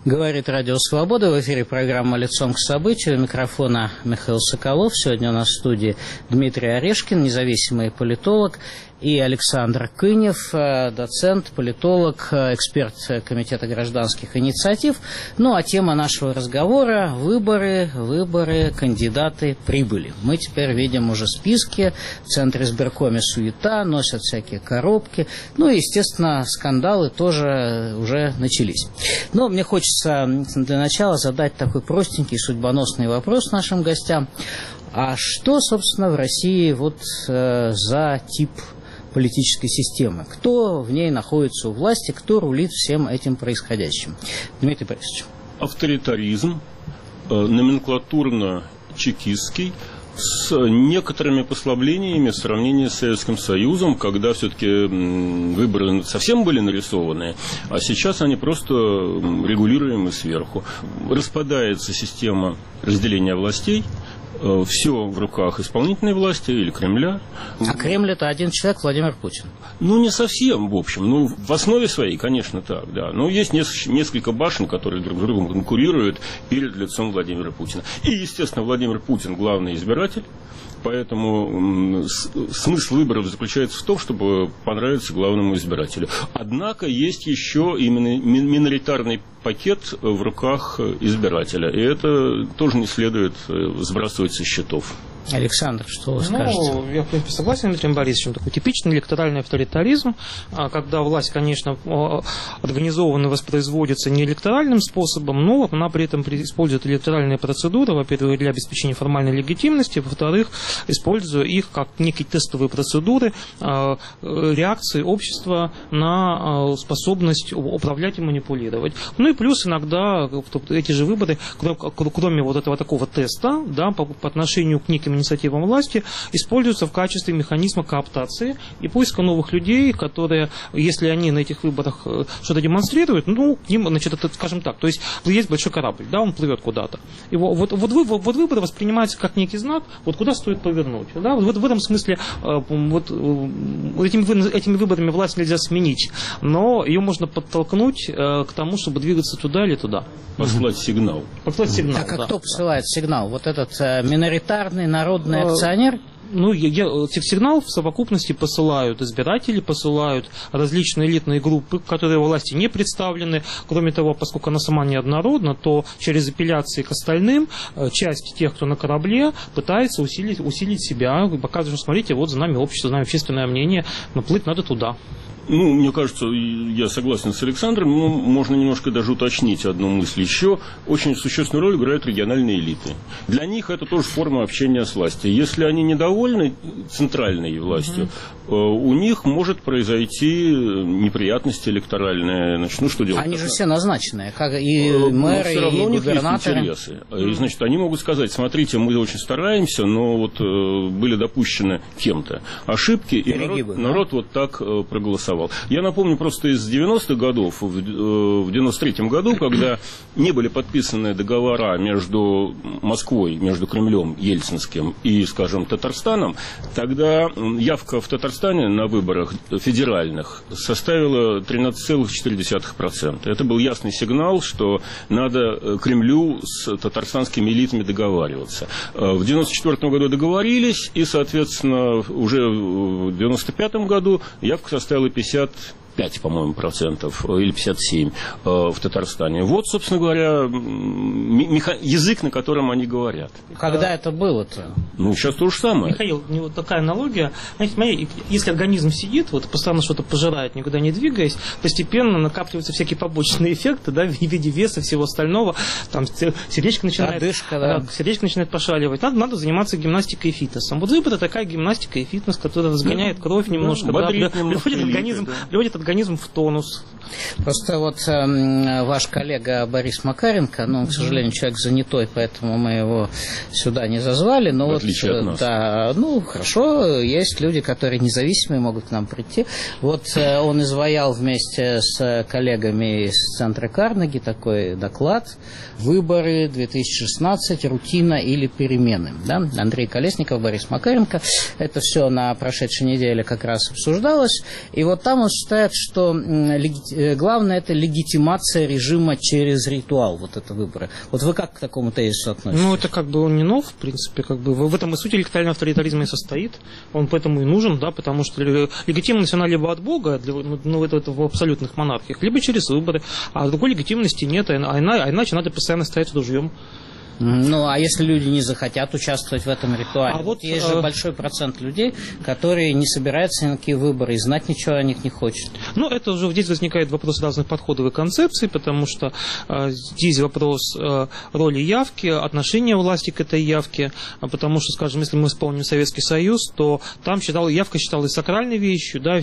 Говорит Радио Свобода. В эфире программа «Лицом к событию». У микрофона Михаил Соколов. Сегодня у нас в студии Дмитрий Орешкин, независимый политолог, и Александр Кынев, доцент, политолог, эксперт Комитета гражданских инициатив. Ну, а тема нашего разговора – выборы, кандидаты прибыли. Мы теперь видим уже списки, в Центре избиркоме суета, носят всякие коробки. Ну, и, естественно, скандалы тоже уже начались. Но мне хочется для начала задать такой простенький, судьбоносный вопрос нашим гостям. А что, собственно, в России за тип политической системы? Кто в ней находится у власти, кто рулит всем этим происходящим? Дмитрий Борисович. Авторитаризм, номенклатурно-чекистский, с некоторыми послаблениями в сравнении с Советским Союзом, когда все-таки выборы совсем были нарисованы, а сейчас они просто регулируемы сверху. Распадается система разделения властей. Все в руках исполнительной власти или Кремля. А Кремль – это один человек, Владимир Путин. Ну, не совсем, в общем. Ну, в основе своей, конечно, так, да. Но есть несколько башен, которые друг с другом конкурируют перед лицом Владимира Путина. И, естественно, Владимир Путин – главный избиратель. Поэтому смысл выборов заключается в том, чтобы понравиться главному избирателю. Однако есть еще именно миноритарный пакет в руках избирателя. И это тоже не следует сбрасывать со счетов. Александр, что вы скажете? Я, в принципе, согласен с Дмитрием Борисовичем. Такой типичный электоральный авторитаризм, когда власть, конечно, организованно воспроизводится не электоральным способом, но она при этом использует электоральные процедуры, во-первых, для обеспечения формальной легитимности, во-вторых, используя их как некие тестовые процедуры реакции общества на способность управлять и манипулировать. Ну и плюс иногда эти же выборы, кроме вот этого такого теста, да, по отношению к неким инициативам власти, используются в качестве механизма кооптации и поиска новых людей, которые, если они на этих выборах что-то демонстрируют, ну, к ним, значит, это, скажем так, то есть есть большой корабль, да, он плывет куда-то. И вот выборы воспринимаются как некий знак, вот куда стоит повернуть. Да? Вот в этом смысле этими выборами власть нельзя сменить, но ее можно подтолкнуть к тому, чтобы двигаться туда или туда. Послать сигнал. Так, а кто посылает сигнал? Вот этот миноритарный народный акционер? Ну, сигнал в совокупности посылают избиратели, посылают различные элитные группы, которые у власти не представлены. Кроме того, поскольку она сама неоднородна, то через апелляции к остальным часть тех, кто на корабле, пытается усилить себя, показывает, что смотрите, вот за нами общество, за нами общественное мнение, но плыть надо туда. Ну, мне кажется, я согласен с Александром, но можно немножко даже уточнить одну мысль. Еще очень существенную роль играют региональные элиты. Для них это тоже форма общения с властью. Если они недовольны центральной властью, у них может произойти неприятности электоральные. Значит, ну, что делать? Они же все назначенные, как и мэры, все равно и у них губернаторы. Есть интересы. И, значит, они могут сказать, смотрите, мы очень стараемся, но вот были допущены кем-то ошибки, и народ вот так проголосовал. Я напомню просто из 90-х годов, в 93-м году, когда не были подписаны договора между Москвой, между Кремлем Ельцинским и, скажем, Татарстаном, тогда явка в Татарстане на выборах федеральных составила 13,4%. Это был ясный сигнал, что надо Кремлю с татарстанскими элитами договариваться. В 94-м году договорились, и, соответственно, уже в 95-м году явка составила 55, по-моему, процентов, или 57 в Татарстане. Вот, собственно говоря, язык, на котором они говорят. Когда это было-то? Ну, сейчас то же самое. Михаил, вот такая аналогия. Знаете, если организм сидит, вот постоянно что-то пожирает, никуда не двигаясь, постепенно накапливаются всякие побочные эффекты, да, в виде веса, всего остального. Там сердечко начинает пошаливать. Надо заниматься гимнастикой и фитнесом. Вот выбор — это такая гимнастика и фитнес, которая разгоняет кровь немножко, приводит организм в тонус. Просто вот ваш коллега Борис Макаренко, ну, он, к сожалению, человек занятой, поэтому мы его сюда не зазвали. Но в отличие от нас. Да, ну, хорошо, есть люди, которые независимые, могут к нам прийти. Вот он изваял вместе с коллегами из Центра Карнеги такой доклад «Выборы 2016. Рутина или перемены». Да? Андрей Колесников, Борис Макаренко. Это все на прошедшей неделе как раз обсуждалось. И вот там он считает, что главное – это легитимация режима через ритуал, вот это выборы. Вот вы как к такому тезису относитесь? Ну, это как бы он не нов, в принципе, как бы в этом и суть электорального авторитаризма и состоит. Он поэтому и нужен, да, потому что легитимность она либо от Бога, ну, это в абсолютных монархиях, либо через выборы, а другой легитимности нет, а иначе надо постоянно стоять ружьем. Ну, а если люди не захотят участвовать в этом ритуале? Вот есть же большой процент людей, которые не собираются на какие выборы и знать ничего о них не хочет. Ну, это уже здесь возникает вопрос разных подходов и концепций, потому что здесь вопрос роли явки, отношения власти к этой явке, потому что, скажем, если мы вспомним Советский Союз, то там явка считалась сакральной вещью, да,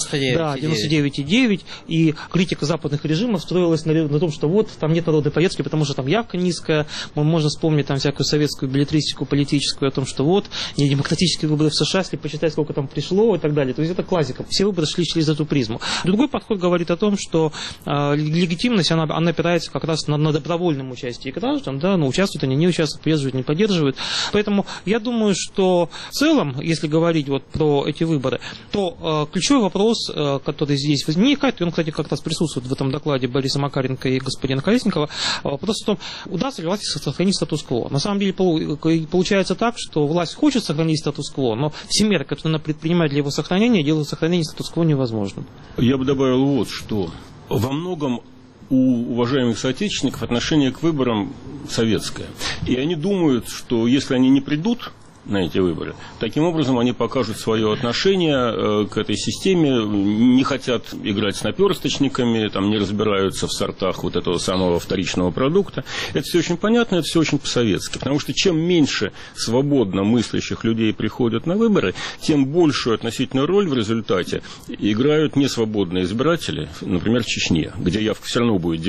99,9, и критика западных режимов строилась на том, что вот там нет народной повестки, потому что там явка низкая, можно вспомнить там всякую советскую билетристику политическую о том, что вот недемократические выборы в США, если почитать, сколько там пришло и так далее. То есть это классика. Все выборы шли через эту призму. Другой подход говорит о том, что легитимность, она опирается как раз на добровольном участии граждан, да, но участвуют они, не участвуют, поддерживают, не поддерживают. Поэтому я думаю, что в целом, если говорить вот про эти выборы, то ключевой вопрос, который здесь возникает, и он, кстати, как раз присутствует в этом докладе Бориса Макаренко и господина Колесникова, вопрос в том, удастся ли власти сохранить статус-кво. На самом деле получается так, что власть хочет сохранить статус-кво, но все меры, которые она предпринимает для его сохранения, делают сохранение статус-кво невозможным. Я бы добавил вот что. Во многом у уважаемых соотечественников отношение к выборам советское. И они думают, что если они не придут на эти выборы, таким образом они покажут свое отношение к этой системе, не хотят играть с наперсточниками, там, не разбираются в сортах вот этого самого вторичного продукта. Это все очень понятно, это все очень по-советски, потому что чем меньше свободно мыслящих людей приходят на выборы, тем большую относительную роль в результате играют несвободные избиратели, например, в Чечне, где явка все равно будет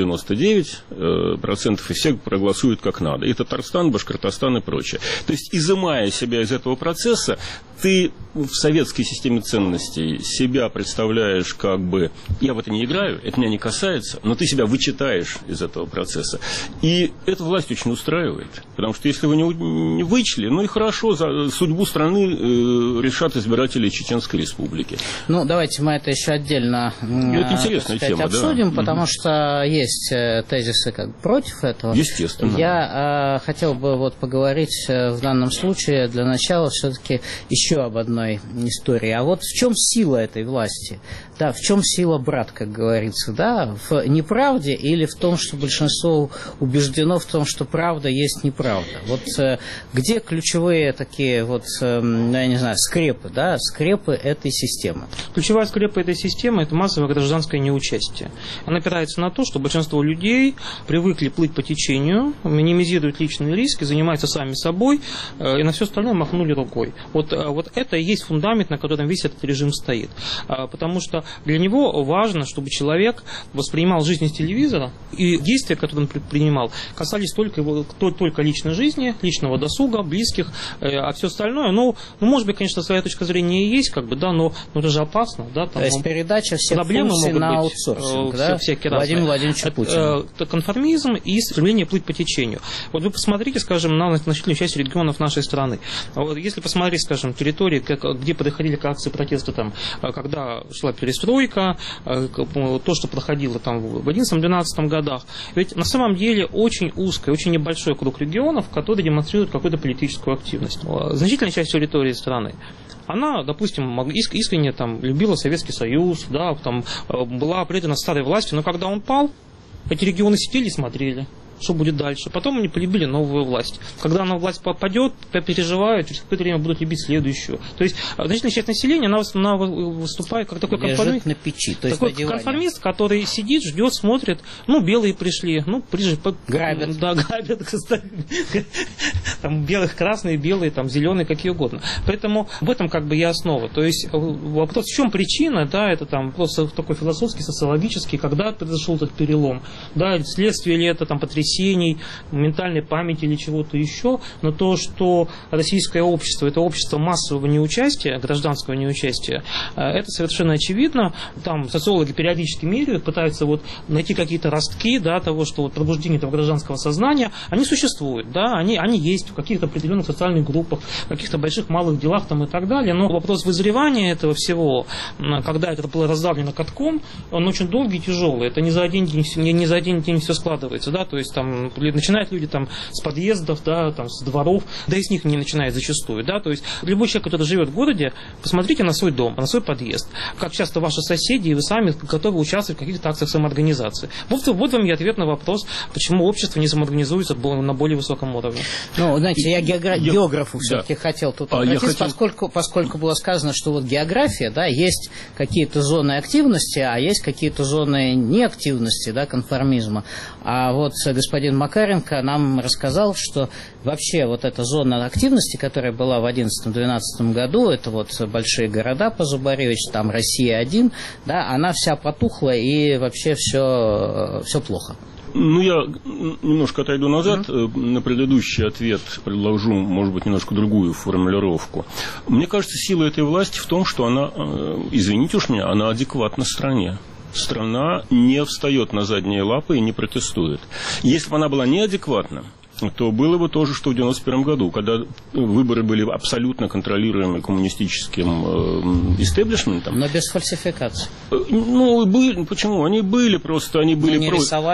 99%, и все проголосуют как надо. И Татарстан, Башкортостан и прочее. То есть, изымая себя из этого процесса, ты в советской системе ценностей себя представляешь как бы, я в это не играю, это меня не касается, но ты себя вычитаешь из этого процесса. И эта власть очень устраивает, потому что если вы не вычли, ну и хорошо, за судьбу страны решат избиратели Чеченской Республики. Ну, давайте мы это еще отдельно это интересная тема, обсудим, да? потому что есть тезисы как против этого. Естественно. Я хотел бы вот поговорить в данном случае для начала все-таки еще об одной истории. А вот в чем сила этой власти? Да, в чем сила брат, как говорится, да? В неправде или в том, что большинство убеждено в том, что правда есть неправда? Вот где ключевые такие вот, я не знаю, скрепы, да, скрепы этой системы? Ключевая скрепа этой системы – это массовое гражданское неучастие. Она опирается на то, что большинство людей привыкли плыть по течению, минимизируют личные риски, занимаются сами собой, и на все остальное махнули рукой. Вот это и есть фундамент, на котором весь этот режим стоит. Потому что для него важно, чтобы человек воспринимал жизнь из телевизора, и действия, которые он предпринимал, касались только личной жизни, личного досуга, близких, а все остальное, ну, может быть, конечно, своя точка зрения и есть, как бы, да, но это же опасно. Да, там, то есть передача всех функций на аутсорсинг, да? Владимир Владимирович Путин. Конформизм и стремление плыть по течению. Вот вы посмотрите, скажем, на значительную часть регионов нашей страны. Если посмотреть, скажем, территории, где проходили акции протеста, там, когда шла перестройка, то, что проходило там в 11-12 годах, ведь на самом деле очень узкий, очень небольшой круг регионов, которые демонстрируют какую-то политическую активность. Значительная часть территории страны, она, допустим, искренне там любила Советский Союз, да, там, была предана старой власти, но когда он пал, эти регионы сидели и смотрели, что будет дальше. Потом они полюбили новую власть. Когда она власть попадет, переживают, через какое-то время будут любить следующую. То есть значительная часть населения, она выступает как такой конформист. На печи, то есть такой конформист, который сидит, ждет, смотрит, ну, белые пришли, ну, грабят. Да, грабят, там белых, красные, белые, там зеленые, какие угодно. Поэтому в этом как бы и основа. То есть вопрос, в чем причина, да, это там вопрос такой философский, социологический, когда произошел этот перелом, да, следствие ли это там потрясение, потрясений, ментальной памяти или чего-то еще, но то, что российское общество – это общество массового неучастия, гражданского неучастия, это совершенно очевидно. Там социологи периодически меряют, пытаются вот найти какие-то ростки, да, того, что вот пробуждение этого гражданского сознания, они существуют, да, они есть в каких-то определенных социальных группах, в каких-то больших малых делах там и так далее, но вопрос вызревания этого всего, когда это было раздавлено катком, он очень долгий и тяжелый, это не за один день все складывается, да, то есть там начинают люди там с подъездов, да, там с дворов, да и с них не начинает зачастую, да, то есть любой человек, который живет в городе, посмотрите на свой дом, на свой подъезд, как часто ваши соседи и вы сами готовы участвовать в каких-то акциях самоорганизации. Вот вам и ответ на вопрос, почему общество не самоорганизуется на более высоком уровне. Ну, знаете, я географу все-таки хотел тут обратиться, поскольку было сказано, что вот география, да, есть какие-то зоны активности, а есть какие-то зоны неактивности, да, конформизма. А вот господин Макаренко нам рассказал, что вообще вот эта зона активности, которая была в 2011-2012 году, это вот большие города по Зубаревич, там Россия-1, да, она вся потухла и вообще все плохо. Ну, я немножко отойду назад, на предыдущий ответ предложу, может быть, немножко другую формулировку. Мне кажется, сила этой власти в том, что она, извините уж меня, она адекватна стране. Страна не встает на задние лапы и не протестует. Если бы она была неадекватна, то было бы то же, что в 1991 году, когда выборы были абсолютно контролируемы коммунистическим истеблишментом. Но без фальсификаций. Ну, почему? Они были просто, они были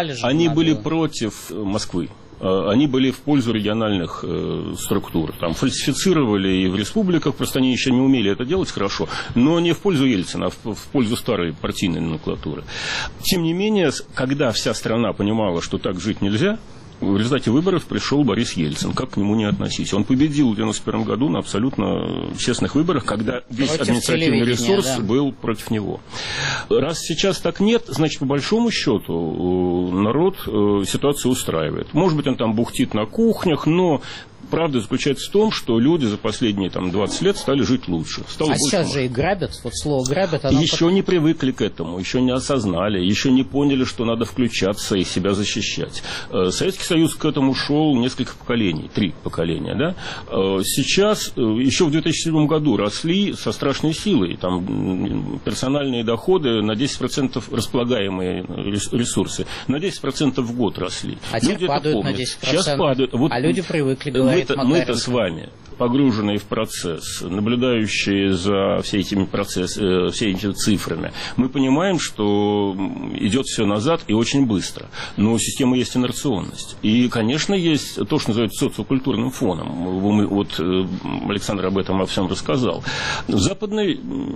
против Москвы. Они были в пользу региональных структур. Там фальсифицировали и в республиках, просто они еще не умели это делать хорошо, но не в пользу Ельцина, а в пользу старой партийной номенклатуры. Тем не менее, когда вся страна понимала, что так жить нельзя, в результате выборов пришел Борис Ельцин. Как к нему не относиться? Он победил в 1991 году на абсолютно честных выборах, когда весь административный ресурс был против него. Раз сейчас так нет, значит, по большому счету, народ ситуацию устраивает. Может быть, он там бухтит на кухнях, но правда заключается в том, что люди за последние 20 лет стали жить лучше. Сейчас же и грабят, вот слово грабят. Еще не привыкли к этому, еще не осознали, еще не поняли, что надо включаться и себя защищать. Советский Союз к этому шел несколько поколений, 3 поколения. Да? Сейчас, еще в 2007 году росли со страшной силой. Там персональные доходы на 10% располагаемые ресурсы, на 10% в год росли. А теперь падают на 10%. Сейчас падают. Вот, а люди привыкли говорить. Мы-то с вами, погруженные в процесс, наблюдающие за всеми этими цифрами, мы понимаем, что идет все назад и очень быстро. Но у системы есть инерционность. И, конечно, есть то, что называется социокультурным фоном. Вот Александр об этом во всем рассказал. В западной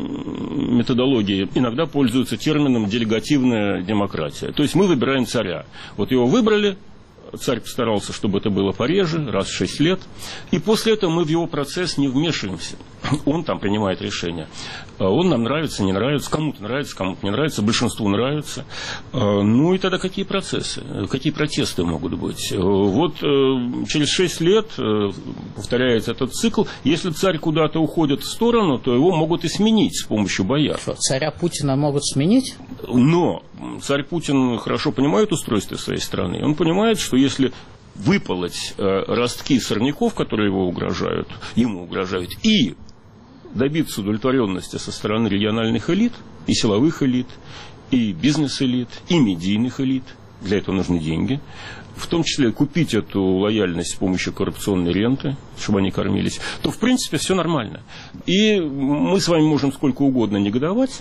методологии иногда пользуются термином делегативная демократия. То есть мы выбираем царя. Вот его выбрали, царь постарался, чтобы это было пореже, раз в 6 лет. И после этого мы в его процесс не вмешиваемся. Он там принимает решения. Он нам нравится, не нравится. Кому-то не нравится, большинству нравится. Ну и тогда какие процессы, какие протесты могут быть? Вот через 6 лет повторяется этот цикл. Если царь куда-то уходит в сторону, то его могут и сменить с помощью бояр. Что, царя Путина могут сменить? Но царь Путин хорошо понимает устройство своей страны. Он понимает, что если выполоть ростки сорняков, которые ему угрожают, и добиться удовлетворенности со стороны региональных элит, и силовых элит, и бизнес-элит, и медийных элит, для этого нужны деньги, в том числе купить эту лояльность с помощью коррупционной ренты, чтобы они кормились, то, в принципе, все нормально. И мы с вами можем сколько угодно негодовать,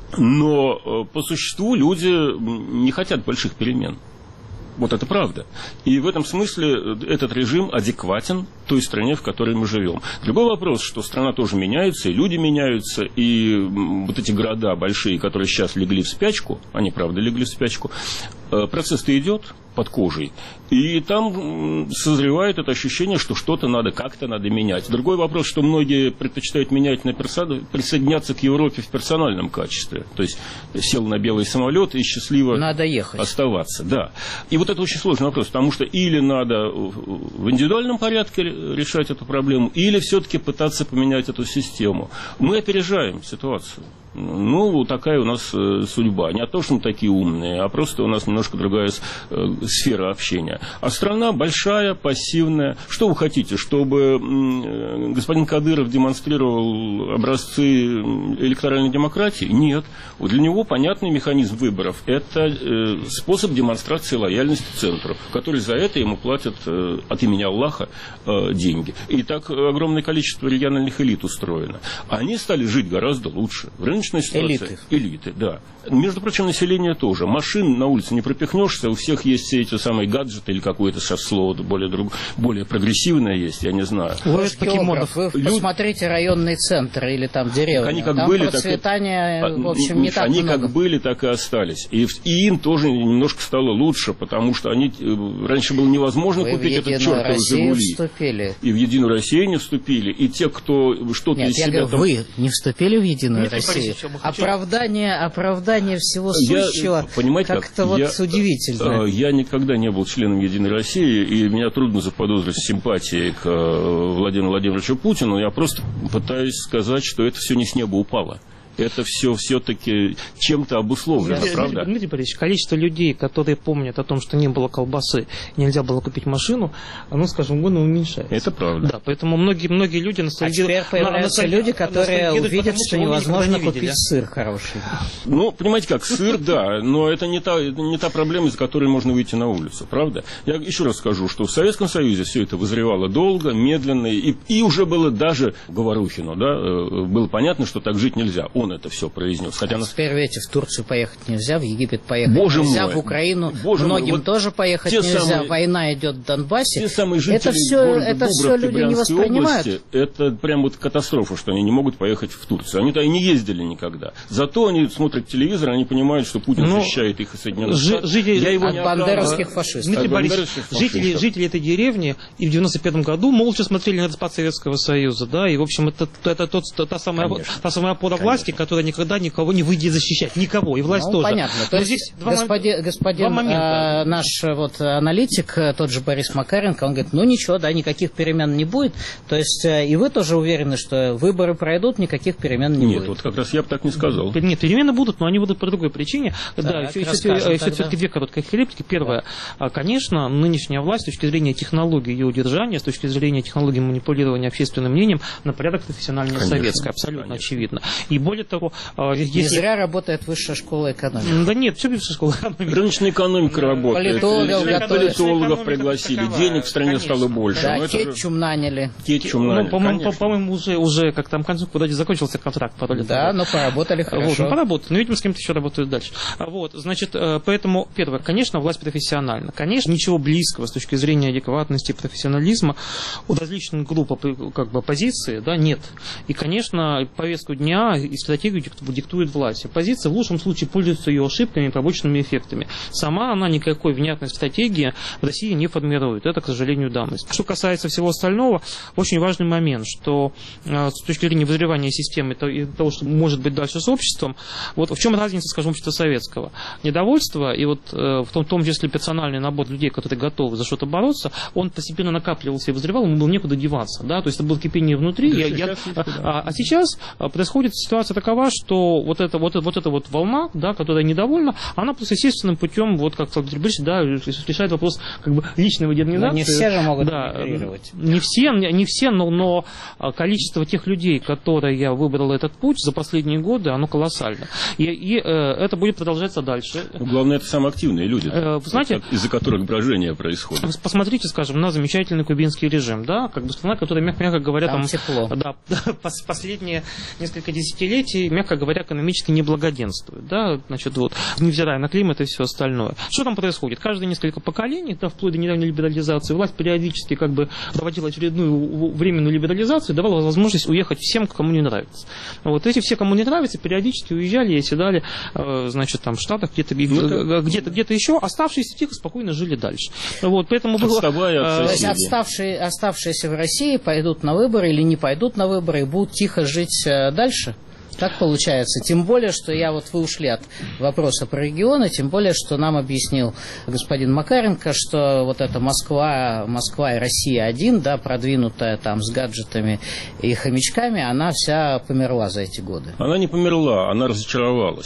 но по существу люди не хотят больших перемен. Вот это правда. И в этом смысле этот режим адекватен той стране, в которой мы живем. Другой вопрос, что страна тоже меняется, и люди меняются, и вот эти города большие, которые сейчас легли в спячку, они, правда, легли в спячку, процесс-то идет под кожей, и там созревает это ощущение, что что-то надо, как-то надо менять. Другой вопрос, что многие предпочитают менять присоединяться к Европе в персональном качестве. То есть сел на белый самолет и счастливо надо ехать. Оставаться. Да. И вот это очень сложный вопрос, потому что или надо в индивидуальном порядке решать эту проблему, или все-таки пытаться поменять эту систему. Мы опережаем ситуацию. Ну, такая у нас судьба. Не то, что мы такие умные, а просто у нас немножко немножко другая сфера общения. А страна большая, пассивная. Что вы хотите, чтобы господин Кадыров демонстрировал образцы электоральной демократии? Нет. Для него понятный механизм выборов – это способ демонстрации лояльности центру, который за это ему платят от имени Аллаха деньги. И так огромное количество региональных элит устроено. Они стали жить гораздо лучше. В рыночной ситуации... Элиты, да. Между прочим, население тоже. Машин на улице не пропихнешься, у всех есть все эти самые гаджеты, или какое-то сейчас слово более прогрессивное есть, я не знаю. Вы посмотрите районный центр или там деревня. Они как там были, процветания, так... в общем, не так они много. Как были, так и остались. И им тоже немножко стало лучше, потому что раньше было невозможно купить этот чертов «Жигули». Вступили. И в «Единую Россию» не вступили. И те, кто что-то из себя... Нет, вы не вступили в «Единую Россию». Оправдание всего сущего как-то удивительно. Я никогда не был членом «Единой России», и меня трудно заподозрить симпатии к Владимиру Владимировичу Путину. Я просто пытаюсь сказать, что это все не с неба упало. Это все-таки чем-то обусловлено, правда? Дмитрий Борисович, количество людей, которые помнят о том, что не было колбасы, нельзя было купить машину, оно с каждым годом уменьшается. Это правда. Да, поэтому многие люди ностальгируют. А теперь появляются люди, которые увидят, что невозможно купить сыр хороший. Ну, понимаете как, сыр, да, но это не та проблема, из-за которой можно выйти на улицу, правда? Я еще раз скажу, что в Советском Союзе все это вызревало долго, медленно, и уже было даже Говорухину, да, было понятно, что так жить нельзя. Он это все произнес. Хотя теперь, видите, в Турцию поехать нельзя, в Египет поехать нельзя, в Украину многим тоже поехать нельзя. Война идет в Донбассе. Те самые жители это все люди не воспринимают. Области, это прям вот катастрофа, что они не могут поехать в Турцию. Они туда и не ездили никогда. Зато они смотрят телевизор, они понимают, что Путин защищает их из Соединенных Штатов. От бандеровских фашистов. Дмитрий Борисович, жители этой деревни и в 95 году молча смотрели на распад Советского Союза, да, и, в общем, это та самая опора власти, которая никогда никого не выйдет защищать. Никого. И власть тоже. Понятно. То есть господин наш аналитик, тот же Борис Макаренко, он говорит, ничего, да, никаких перемен не будет. То есть и вы тоже уверены, что выборы пройдут, никаких перемен не будет? Нет, вот как раз я бы так не сказал. Нет, перемены будут, но они будут по другой причине. Да, все-таки две короткие реплики. Первое. Конечно, нынешняя власть с точки зрения технологии ее удержания, с точки зрения технологии манипулирования общественным мнением, на порядок профессиональнее советская. Абсолютно очевидно. И более того, не зря работает высшая школа экономики. Да нет, все высшая школа экономики. Рыночная экономика работает. Политологов пригласили, денег в стране стало больше. Да, Кетчум наняли. По-моему, уже как там концу подойти закончился контракт. Да, но поработали хорошо. Поработали, но, видимо, с кем-то еще работают дальше. Значит, поэтому, первое, конечно, власть профессиональна. Конечно, ничего близкого с точки зрения адекватности и профессионализма у различных групп оппозиции, да, нет. И, конечно, повестку дня и стратегию диктует власть. Оппозиция в лучшем случае пользуется ее ошибками и побочными эффектами. Сама она никакой внятной стратегии в России не формирует. Это, к сожалению, данность. Что касается всего остального, очень важный момент, что с точки зрения вызревания системы и того, что может быть дальше с обществом, вот в чем разница, скажем, общества советского? Недовольство и в том числе персональный набор людей, которые готовы за что-то бороться, он постепенно накапливался и вызревал, ему было некуда деваться. Да? То есть это было кипение внутри. А сейчас происходит ситуация такова, что вот эта волна, да, которая недовольна, она просто естественным путем, как Владимир Борисович, да, решает вопрос личной модернизации. Но не все же могут мигрировать. Не все, но количество тех людей, которые выбрали этот путь за последние годы, оно колоссально. И это будет продолжаться дальше. Главное, это самые активные люди, знаете, из-за которых брожение происходит. Посмотрите, скажем, на замечательный кубинский режим, да, страна, которая, мягко говоря, там тепло. Да, последние несколько десятилетий, мягко говоря, экономически не благоденствует, да, значит, невзирая на климат и все остальное. Что там происходит? Каждые несколько поколений, да, вплоть до недавней либерализации, власть периодически проводила очередную временную либерализацию, давала возможность уехать всем, кому не нравится. Эти все, кому не нравится, периодически уезжали и оседали, значит, там в Штатах, где-то еще, оставшиеся тихо, спокойно жили дальше. Поэтому то есть оставшиеся в России пойдут на выборы или не пойдут на выборы и будут тихо жить дальше? Так получается. Тем более, что вы ушли от вопроса про регионы, тем более, что нам объяснил господин Макаренко, что эта Москва и Россия-1, да, продвинутая там с гаджетами и хомячками, она вся померла за эти годы. Она не померла, она разочаровалась.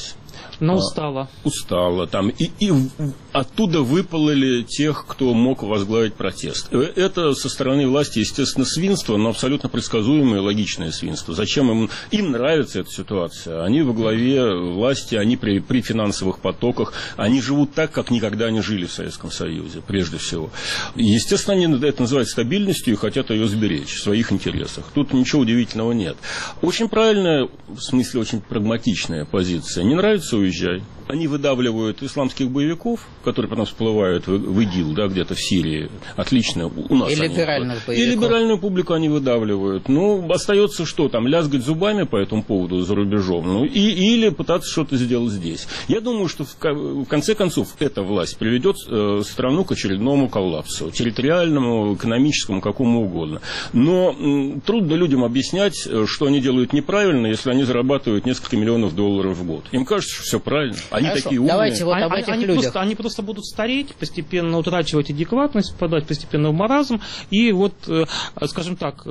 Но устала. Устала. Там, и оттуда выпалили тех, кто мог возглавить протест. Это со стороны власти, естественно, свинство, но абсолютно предсказуемое и логичное свинство. Зачем им нравится эта ситуация? Они во главе власти, они при финансовых потоках, они живут так, как никогда не жили в Советском Союзе, прежде всего. Естественно, они это называют стабильностью и хотят ее сберечь в своих интересах. Тут ничего удивительного нет. Очень правильная, в смысле, очень прагматичная позиция. Не нравится — уезжай. Они выдавливают исламских боевиков, которые потом всплывают в ИГИЛ, да, где-то в Сирии. Отлично. У нас и либеральных боевиков. И либеральную публику они выдавливают. Ну, остается что там? Лязгать зубами по этому поводу за рубежом. Ну, или пытаться что-то сделать здесь. Я думаю, что в конце концов эта власть приведет страну к очередному коллапсу. Территориальному, экономическому, какому угодно. Но трудно людям объяснять, что они делают неправильно, если они зарабатывают несколько миллионов долларов в год. Им кажется, что все правильно. Они Хорошо, такие умные. Давайте вот об этих людях. Они просто будут стареть, постепенно утрачивать адекватность, впадать постепенно в маразм. И вот, скажем так,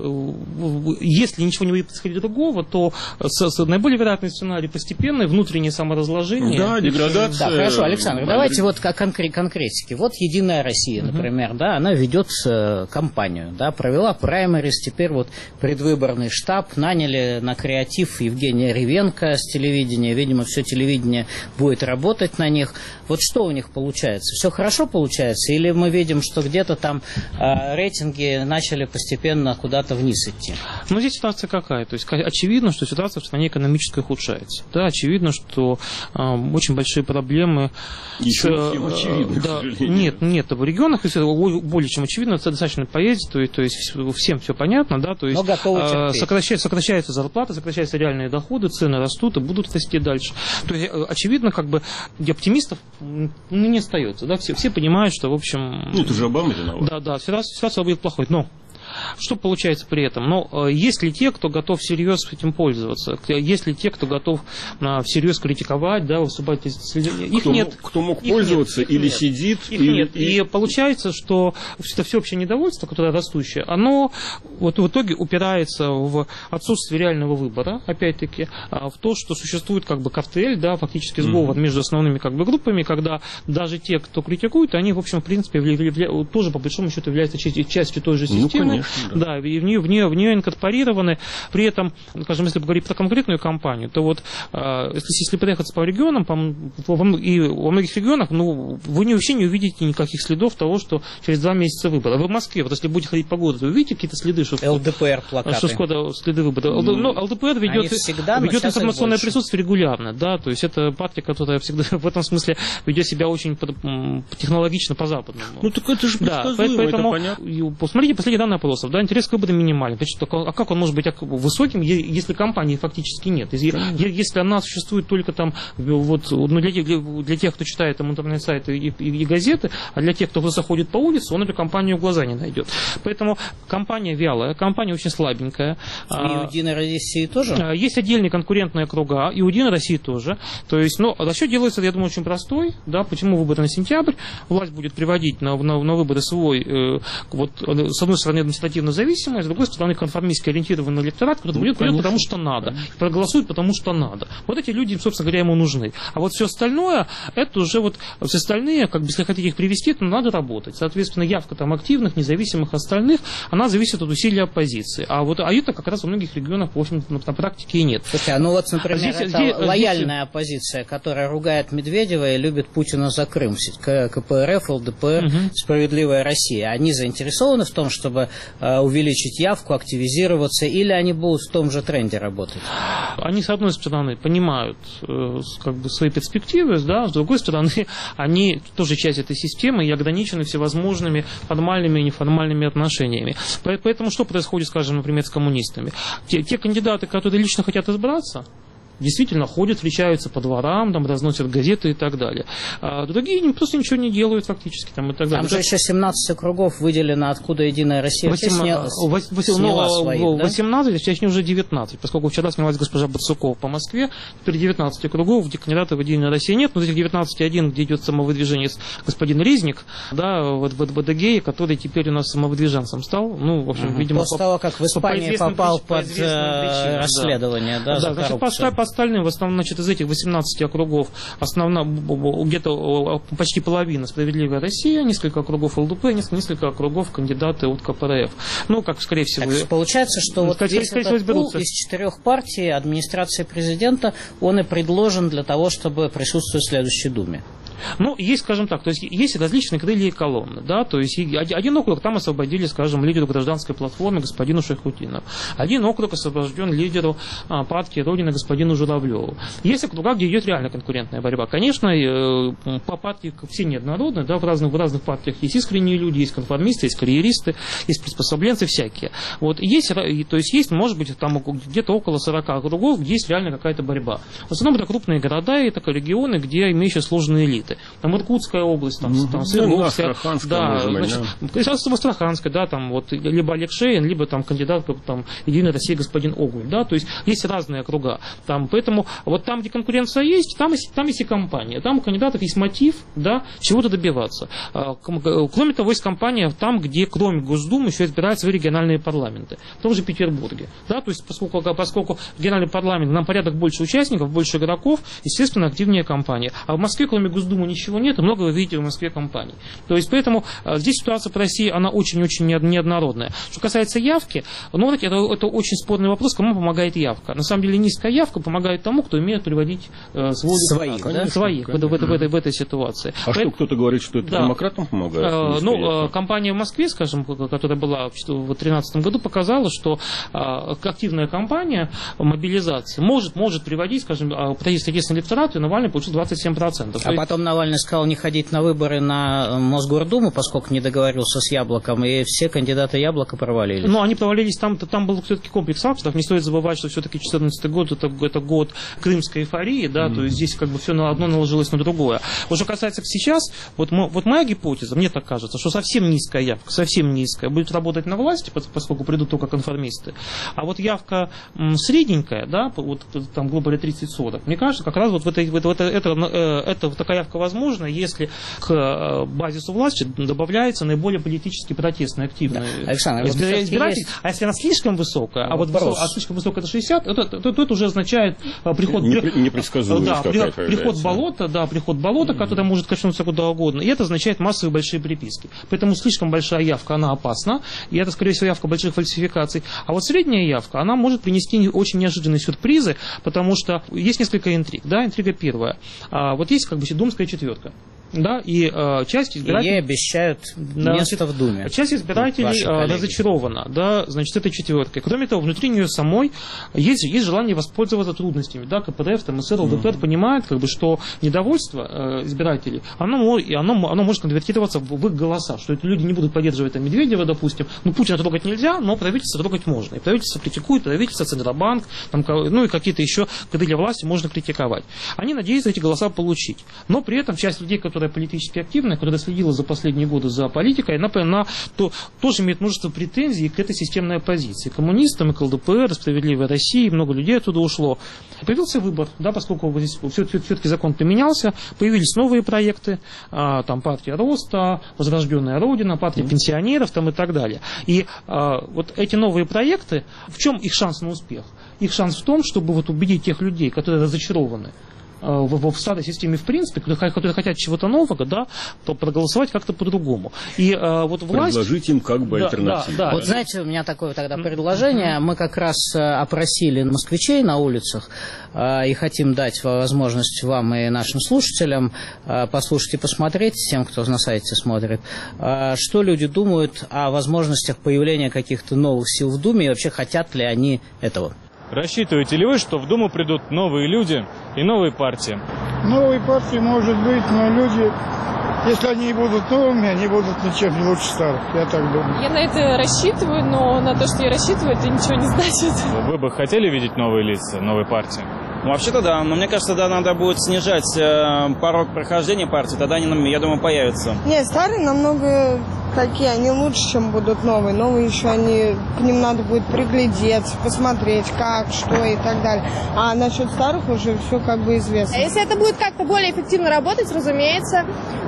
если ничего не будет происходить другого, то наиболее вероятный сценарий постепенный, внутреннее саморазложение. Да, деградация. Да, хорошо, Александр, давайте вот конкретики. Вот «Единая Россия», например, да, она ведет кампанию, да, провела праймерис, теперь вот предвыборный штаб, наняли на креатив Евгения Ревенко с телевидения, видимо, все телевидение будет работать на них. Вот что у них получается? Все хорошо получается? Или мы видим, что где-то там рейтинги начали постепенно куда-то вниз идти? Но здесь ситуация какая? То есть очевидно, что ситуация в стране экономически ухудшается. Да, очевидно, что очень большие проблемы. Еще очевидно, да, к сожалению. Нет, в регионах более чем очевидно, это достаточно поездить, то есть всем все понятно, да, то есть сокращаются зарплаты, сокращаются реальные доходы, цены растут и будут расти дальше. То есть очевидно, как бы оптимистов не остается, да, все понимают, что в общем. Ну, это же Обама виноват. Да, ситуация будет плохой, но. Что получается при этом? Но есть ли те, кто готов всерьез этим пользоваться? Есть ли те, кто готов всерьез критиковать, да, выступать? Их нет. Кто мог пользоваться или сидит? Их нет. И получается, что это всеобщее недовольство, которое растущее, оно вот в итоге упирается в отсутствие реального выбора, опять-таки, в то, что существует как бы картель, да, фактически сговор между основными как бы группами, когда даже те, кто критикует, они, в общем, в принципе, тоже по большому счету являются частью той же системы. Да, и в нее инкорпорированы. При этом, скажем, если говорить про конкретную компанию, то вот если проехаться по регионам, и во многих регионах, ну, вы вообще не увидите никаких следов того, что через 2 месяца выборы. Вы в Москве, вот если будете ходить по городу, вы увидите какие-то следы, что ЛДПР плакаты. Что скоро следы выборов. Но ЛДПР ведет информационное присутствие регулярно, да, то есть это партия, которая всегда в этом смысле ведет себя очень технологично по-западному. Ну так это же предсказуемо, поэтому, это понятно. Посмотрите последние данные опросов, да, интерес к выборам минимален. Значит, а как он может быть высоким, если компании фактически нет? Если она существует только там, вот, для тех, кто читает там интернет-сайты и газеты, а для тех, кто заходит по улице, он эту компанию в глаза не найдет. Поэтому компания вялая, компания очень слабенькая. И у «Единой России» тоже? Есть отдельные конкурентные круга, и у «Единой России» тоже. То есть, расчет делается, я думаю, очень простой. Да, почему выборы на сентябрь? Власть будет приводить на выборы свой, вот, с одной стороны, административно зависимый, с другой стороны, конформистски ориентированный электорат, который будет придет, потому что надо, проголосует, потому что надо. Вот эти люди, собственно говоря, ему нужны. А вот все остальное, это уже вот все остальные, как бы, если хотите их привести, то надо работать. Соответственно, явка там активных, независимых остальных, она зависит от усилий оппозиции. А это как раз во многих регионах, в общем, на практике и нет. Слушайте, например, лояльная оппозиция, которая ругает Медведева и любит Путина за Крым, КПРФ, ЛДПР, «Справедливая Россия», они заинтересованы в том, чтобы увеличить явку, активизироваться, или они будут в том же тренде работать? Они, с одной стороны, понимают как бы свои перспективы, да, с другой стороны, они тоже часть этой системы и ограничены всевозможными формальными и неформальными отношениями. Поэтому что происходит, скажем, например, с коммунистами? Те кандидаты, которые лично хотят избраться, действительно ходят, встречаются по дворам, там, разносят газеты и так далее. А другие просто ничего не делают фактически. Там, и так далее. Там же еще 17 округов выделено, откуда «Единая Россия» сняла свои, да? 18, точнее уже 19, поскольку вчера снялась госпожа Барсукова по Москве, теперь 19 округов, где кандидатов в «Единой России» нет, но из этих 19-1, где идет самовыдвижение господин Резник, да, вот в Адыгее, который теперь у нас самовыдвиженцем стал, ну, в общем, видимо... После того, как в Испании попал под расследование, да, за коррупцию. остальным, в основном, значит, из этих 18 округов, где-то почти половина «Справедливая Россия», несколько округов ЛДП, несколько округов кандидаты от КПРФ. Ну, как, скорее всего... Так получается, что вот весь этот пул из 4 партий администрации президента, он и предложен для того, чтобы присутствовать в следующей Думе. Ну, есть, скажем так, то есть есть различные крылья и колонны, да, то есть один округ там освободили, скажем, лидеру гражданской платформы господину Шайхутдину. Один округ освобожден лидеру партии Родина господину Журавлеву. Есть округа, где идет реально конкурентная борьба. Конечно, по партии все неоднородны, да, в разных партиях есть искренние люди, есть конформисты, есть карьеристы, есть приспособленцы всякие. Вот, есть, то есть есть, может быть, там где-то около 40 округов, где есть реально какая-то борьба. В основном это крупные города и это регионы, где имеющие сложные элиты. Там Иркутская область, там Свердловская, да, значит, в Астраханской, да, там вот либо Олег Шейн, либо там кандидат там Единой России господин Огуль, да, то есть разные округа. Там, поэтому вот там, где конкуренция есть, там есть и компания, там у кандидатов есть мотив, да, чего-то добиваться. Кроме того, есть компания там, где кроме Госдумы еще избираются свои региональные парламенты, в том же Петербурге, да, то есть поскольку региональный парламент, нам порядок больше участников, больше игроков, естественно, активнее компания. А в Москве, кроме Госдумы, ничего нет, и много вы видите в Москве компаний. То есть, поэтому здесь ситуация по России, она очень-очень неоднородная. Что касается явки, ну, это очень спорный вопрос, кому помогает явка. На самом деле, низкая явка помогает тому, кто умеет приводить своих в этой ситуации. А что, кто-то говорит, что это демократам помогает? Ну, компания в Москве, скажем, которая была в 2013 году, показала, что активная кампания мобилизации может приводить, скажем, против единственного электората, и Навальный получил 27%. А потом Навальный сказал не ходить на выборы на Мосгордуму, поскольку не договорился с Яблоком, и все кандидаты Яблока провалились. Ну, они провалились, там был все-таки комплекс факторов. Не стоит забывать, что все-таки 2014 год это год крымской эйфории, да, то есть здесь как бы все на одно наложилось на другое. Вот что касается сейчас, вот моя гипотеза, мне так кажется, что совсем низкая явка, совсем низкая, будет работать на власти, поскольку придут только конформисты. А вот явка средненькая, да, вот там глубоко 30-40, мне кажется, как раз вот это такая явка возможна, если к базису власти добавляется наиболее политически протестная, активная избиратель. А если она слишком высокая, слишком высокая это 60, то это уже означает приход болота, которое может качнуться куда угодно, и это означает массовые большие приписки. Поэтому слишком большая явка, она опасна, и это, скорее всего, явка больших фальсификаций. А вот средняя явка, она может принести очень неожиданные сюрпризы, потому что есть несколько интриг. Да, интрига первая. Вот есть как бы думская четверка. Да, и часть избирателей... Ей обещают место в Думе. Часть избирателей разочарована, да, значит, этой четверкой. Кроме того, внутри нее самой есть желание воспользоваться трудностями. Да, КПРФ, МСР, ЛДПР понимают, как бы, что недовольство избирателей, оно может конвертироваться в их голоса, что эти люди не будут поддерживать там, Медведева, допустим. Ну, Путина трогать нельзя, но правительство трогать можно. И правительство критикует, правительство, Центробанк, там, ну и какие-то еще крылья власти можно критиковать. Они надеются эти голоса получить. Но при этом часть людей, которые политически активная, которая следила за последние годы за политикой, она тоже имеет множество претензий к этой системной оппозиции. Коммунистам, и к ЛДПР, Справедливой России, много людей оттуда ушло. Появился выбор, да, поскольку здесь все-таки закон поменялся, появились новые проекты, там партия Роста, Возрожденная Родина, партия пенсионеров там, и так далее. И вот эти новые проекты, в чем их шанс на успех? Их шанс в том, чтобы вот убедить тех людей, которые разочарованы в старой системе, в принципе, которые хотят чего-то нового, да, проголосовать как-то по-другому. И вот власть... Предложить им как бы альтернативу. Да. Вот знаете, у меня такое тогда предложение. Мы как раз опросили москвичей на улицах и хотим дать возможность вам и нашим слушателям послушать и посмотреть, тем, кто на сайте смотрит, что люди думают о возможностях появления каких-то новых сил в Думе и вообще хотят ли они этого. Рассчитываете ли вы, что в Думу придут новые люди и новые партии? Новые партии, может быть, но люди, если они и будут новыми, они будут ничем не лучше старых, я так думаю. Я на это рассчитываю, но на то, что я рассчитываю, это ничего не значит. Вы бы хотели видеть новые лица, новые партии? Ну, вообще-то да, но мне кажется, да, надо будет снижать порог прохождения партии, тогда они, я думаю, появятся. Не, старые намного такие, они лучше, чем будут новые. Новые еще к ним надо будет приглядеться, посмотреть, как, что и так далее. А насчет старых уже все как бы известно. Если это будет как-то более эффективно работать, разумеется,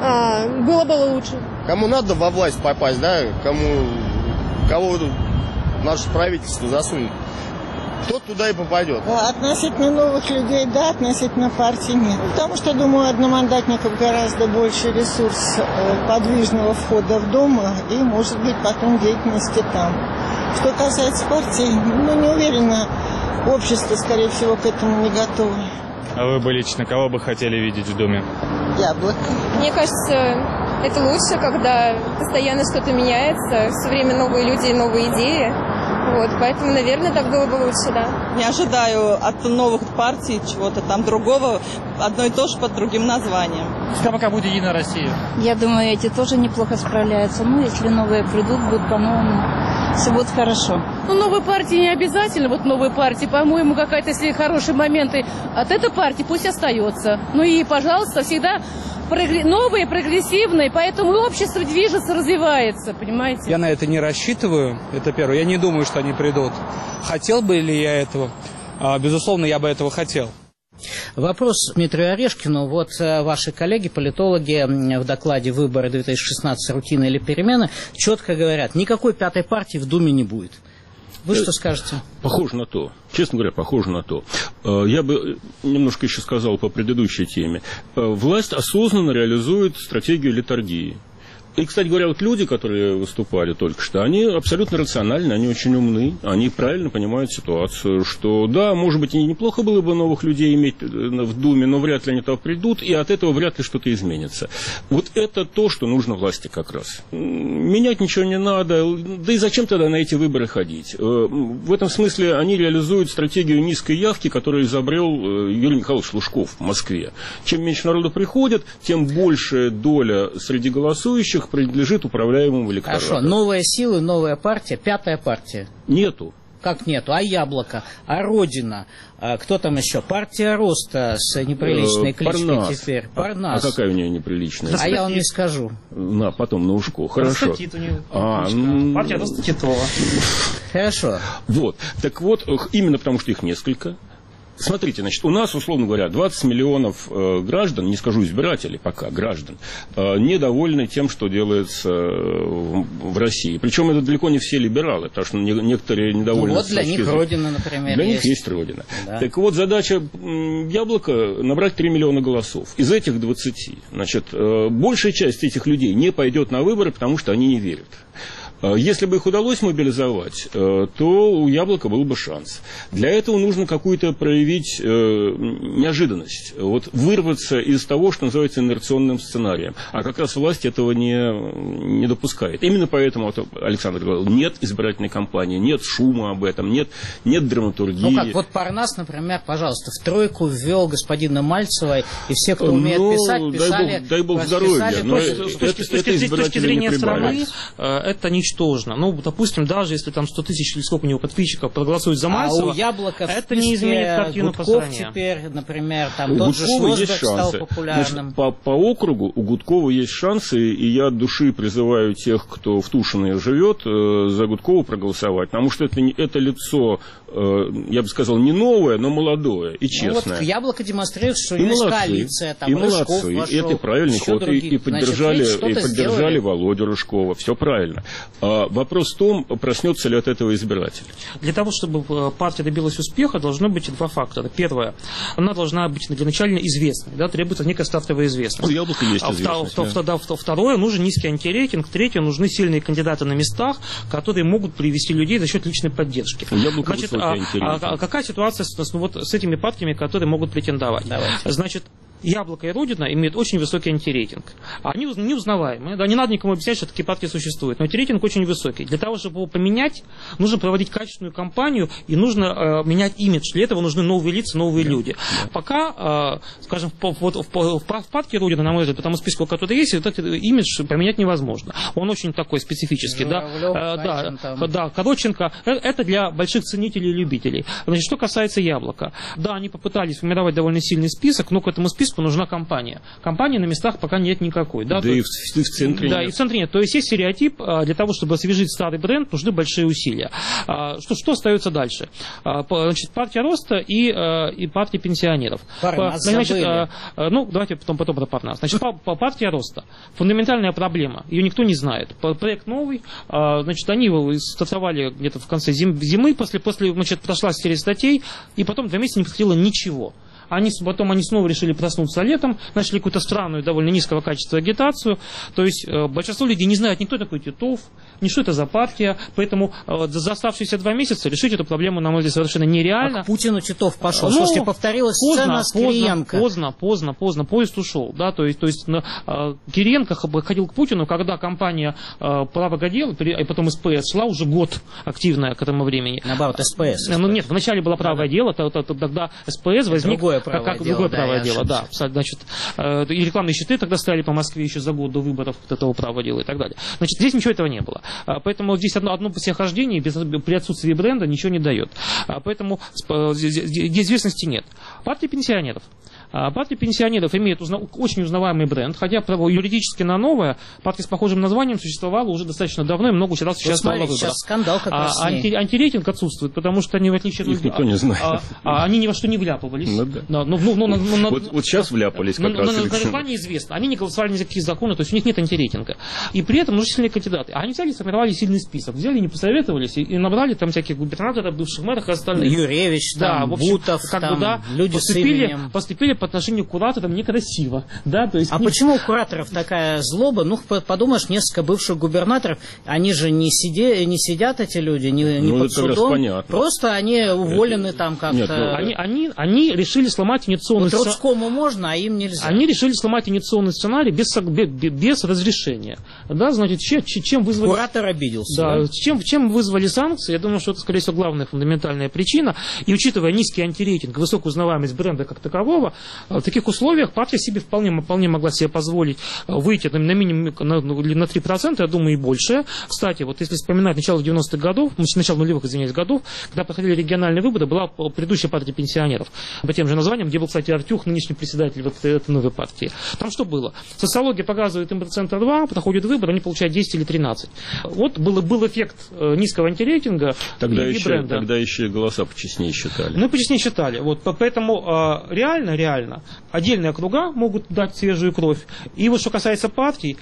было бы лучше. Кому надо во власть попасть, да, кого наше правительство засунет тот туда и попадет. Относительно новых людей, да, относительно партии нет. Потому что, думаю, одномандатников гораздо больше ресурс подвижного входа в дом и, может быть, потом деятельности там. Что касается партии, не уверена, общество, скорее всего, к этому не готово. А вы бы лично кого бы хотели видеть в Думе? Яблоко. Мне кажется, это лучше, когда постоянно что-то меняется, все время новые люди и новые идеи. Вот, поэтому, наверное, так было бы лучше, да. Не ожидаю от новых партий чего-то там другого, одно и то же под другим названием. Пока будет Единая Россия. Я думаю, эти тоже неплохо справляются. Если новые придут, будут, по-моему, все будет хорошо. Новые партии не обязательно, новые партии, по-моему, какая-то, если хорошие моменты от этой партии, пусть остается. И, пожалуйста, всегда новые, прогрессивные, поэтому общество движется, развивается, понимаете? Я на это не рассчитываю, это первое. Я не думаю, что они придут. Хотел бы ли я этого? Безусловно, я бы этого хотел. Вопрос Дмитрию Орешкину. Ваши коллеги, политологи, в докладе «Выборы 2016. Рутина или перемены» четко говорят, никакой пятой партии в Думе не будет. Вы что скажете? Похоже на то. Честно говоря, похоже на то. Я бы немножко еще сказал по предыдущей теме. Власть осознанно реализует стратегию литургии. И, кстати говоря, люди, которые выступали только что, они абсолютно рациональны, они очень умны, они правильно понимают ситуацию, что да, может быть, и неплохо было бы новых людей иметь в Думе, но вряд ли они туда придут, и от этого вряд ли что-то изменится. Это то, что нужно власти как раз. Менять ничего не надо, да и зачем тогда на эти выборы ходить? В этом смысле они реализуют стратегию низкой явки, которую изобрел Юрий Михайлович Лужков в Москве. Чем меньше народу приходит, тем большая доля среди голосующих принадлежит управляемому электорату. Хорошо, новые силы, новая партия, пятая партия. Нету. Как нету? А Яблоко? А Родина? Кто там еще? Партия Роста с неприличной кличкой Парнас. теперь. Парнас. А какая у нее неприличная? А я вам не скажу. Потом на ушко. Хорошо. Партия Роста Титова. Хорошо. Так именно потому, что их несколько. Смотрите, у нас, условно говоря, 20 миллионов граждан, не скажу избирателей пока, граждан, недовольны тем, что делается в России. Причем это далеко не все либералы, потому что некоторые недовольны. Для них Родина, например, Для них есть Родина. Да. Так задача Яблока набрать 3 миллиона голосов. Из этих 20. Большая часть этих людей не пойдет на выборы, потому что они не верят. Если бы их удалось мобилизовать, то у Яблока был бы шанс. Для этого нужно какую-то проявить неожиданность, вырваться из того, что называется инерционным сценарием. А как раз власть этого не допускает. Именно поэтому, Александр говорил, нет избирательной кампании, нет шума об этом, нет драматургии. Парнас, например, пожалуйста, в тройку ввел господина Мальцева, и все, кто умеет писать, писали. Дай бог здоровья. С точки зрения страны, это ничтожно. Допустим, даже если там 100 тысяч или сколько у него подписчиков проголосуют за Мальцева, у Яблока это не изменит картину послания. Теперь, например, тот же Шлосберг стал популярным. По округу у Гудкова есть шансы, и я от души призываю тех, кто в Тушино живет, за Гудкова проголосовать, потому что это лицо, я бы сказал, не новое, но молодое и честное. Яблоко демонстрирует, что у него есть коалиция, там Рыжков вошел, и это правильный ход, и поддержали Володю Рыжкова, все правильно. Вопрос в том, проснется ли от этого избиратель. Для того, чтобы партия добилась успеха, должно быть два фактора. Первое, она должна быть для начала известной, требуется некая стартовая известность. Яблоко есть известность. Второе, нужен низкий антирейтинг. Третье, нужны сильные кандидаты на местах, которые могут привести людей за счет личной поддержки. Какая ситуация с этими партиями, которые могут претендовать? Яблоко и Родина имеют очень высокий антирейтинг. Они неузнаваемые. Не надо никому объяснять, что такие партии существуют. Но антирейтинг очень высокий. Для того, чтобы его поменять, нужно проводить качественную кампанию и нужно менять имидж. Для этого нужны новые лица, новые люди. Пока, скажем, в партии Родина, на мой взгляд, по тому списку, который есть, этот имидж поменять невозможно. Он очень такой специфический. Короченко. Это для больших ценителей и любителей. Что касается Яблока. Да, они попытались формировать довольно сильный список, но к этому списку правительству нужна кампания. Кампании на местах пока нет никакой. Да, и в центре нет. Да, и в центре нет. То есть есть стереотип, для того, чтобы освежить старый бренд, нужны большие усилия. Что остается дальше? Значит, партия роста и партия пенсионеров. Значит, давайте потом про Парнас. Значит, партия роста. Фундаментальная проблема. Ее никто не знает. Проект новый. Значит, они его стартовали где-то в конце зимы, после значит, прошла серия статей, и потом 2 месяца не происходило ничего. Потом они снова решили проснуться летом, начали какую-то странную, довольно низкого качества агитацию. То есть большинство людей не знают ни кто такой Титов, ни что это за партия. Поэтому за оставшиеся 2 месяца решить эту проблему, на мой взгляд, совершенно нереально. А к Путину Титов пошел. Слушайте, повторилась сцена с Кириенко. Поздно, поезд ушел. Да? То есть Кириенко ходил к Путину, когда компания «Правогодел», и потом СПС шла уже год активная к этому времени. Наоборот, СПС. Нет, вначале было «Правое дело», тогда СПС возник как другое правое дело, да. Значит, и рекламные щиты тогда стояли по Москве еще за год до выборов этого правого дела и так далее. Значит, здесь ничего этого не было. Поэтому здесь одно посехождение при отсутствии бренда ничего не дает. Поэтому здесь известности нет. Партия пенсионеров. Партия пенсионеров имеет очень узнаваемый бренд, хотя юридически на новое партия с похожим названием существовала уже достаточно давно, и много раз сейчас стало выборов. Сейчас скандал как раз антирейтинг отсутствует, потому что они, в отличие от других, никто не знает. Они ни во что не вляпывались. Вот сейчас вляпались как раз. На плане известно. Они не голосовали ни за какие законы, то есть у них нет антирейтинга. И при этом нужны сильные кандидаты. Они взяли и сформировали сильный список. Взяли, не посоветовались, и набрали там всяких губернаторов, бывших мэров и остальных. Юревич, Бутов, люди с именем. Поступили по отношению к кураторам некрасиво. Да? То есть почему у кураторов такая злоба? Подумаешь, несколько бывших губернаторов, они же не сидят, эти люди, не под судом. Просто они уволены там как-то. Они решили сломать инициационный сценарий. Трудскому можно, а им нельзя. Они решили сломать инициационный сценарий без разрешения. Да, значит, чем вызвали... Куратор обиделся. Да, чем вызвали санкции? Я думаю, что это, скорее всего, главная фундаментальная причина. И учитывая низкий антирейтинг, высокую узнаваемость бренда как такового, в таких условиях партия себе вполне могла себе позволить выйти на минимум на 3%, я думаю, и больше. Кстати, вот если вспоминать начало 90-х годов, начало нулевых, годов, когда проходили региональные выборы, была предыдущая партия пенсионеров по тем же названиям, где был, кстати, Артюх, нынешний председатель этой новой партии. Там что было? Социология показывает им 2%, проходит выбор, они получают 10 или 13. Вот был эффект низкого антирейтинга и бренда. Тогда еще голоса почестнее считали. Почестнее считали. Вот, поэтому реально отдельные округа могут дать свежую кровь. И вот что касается партий,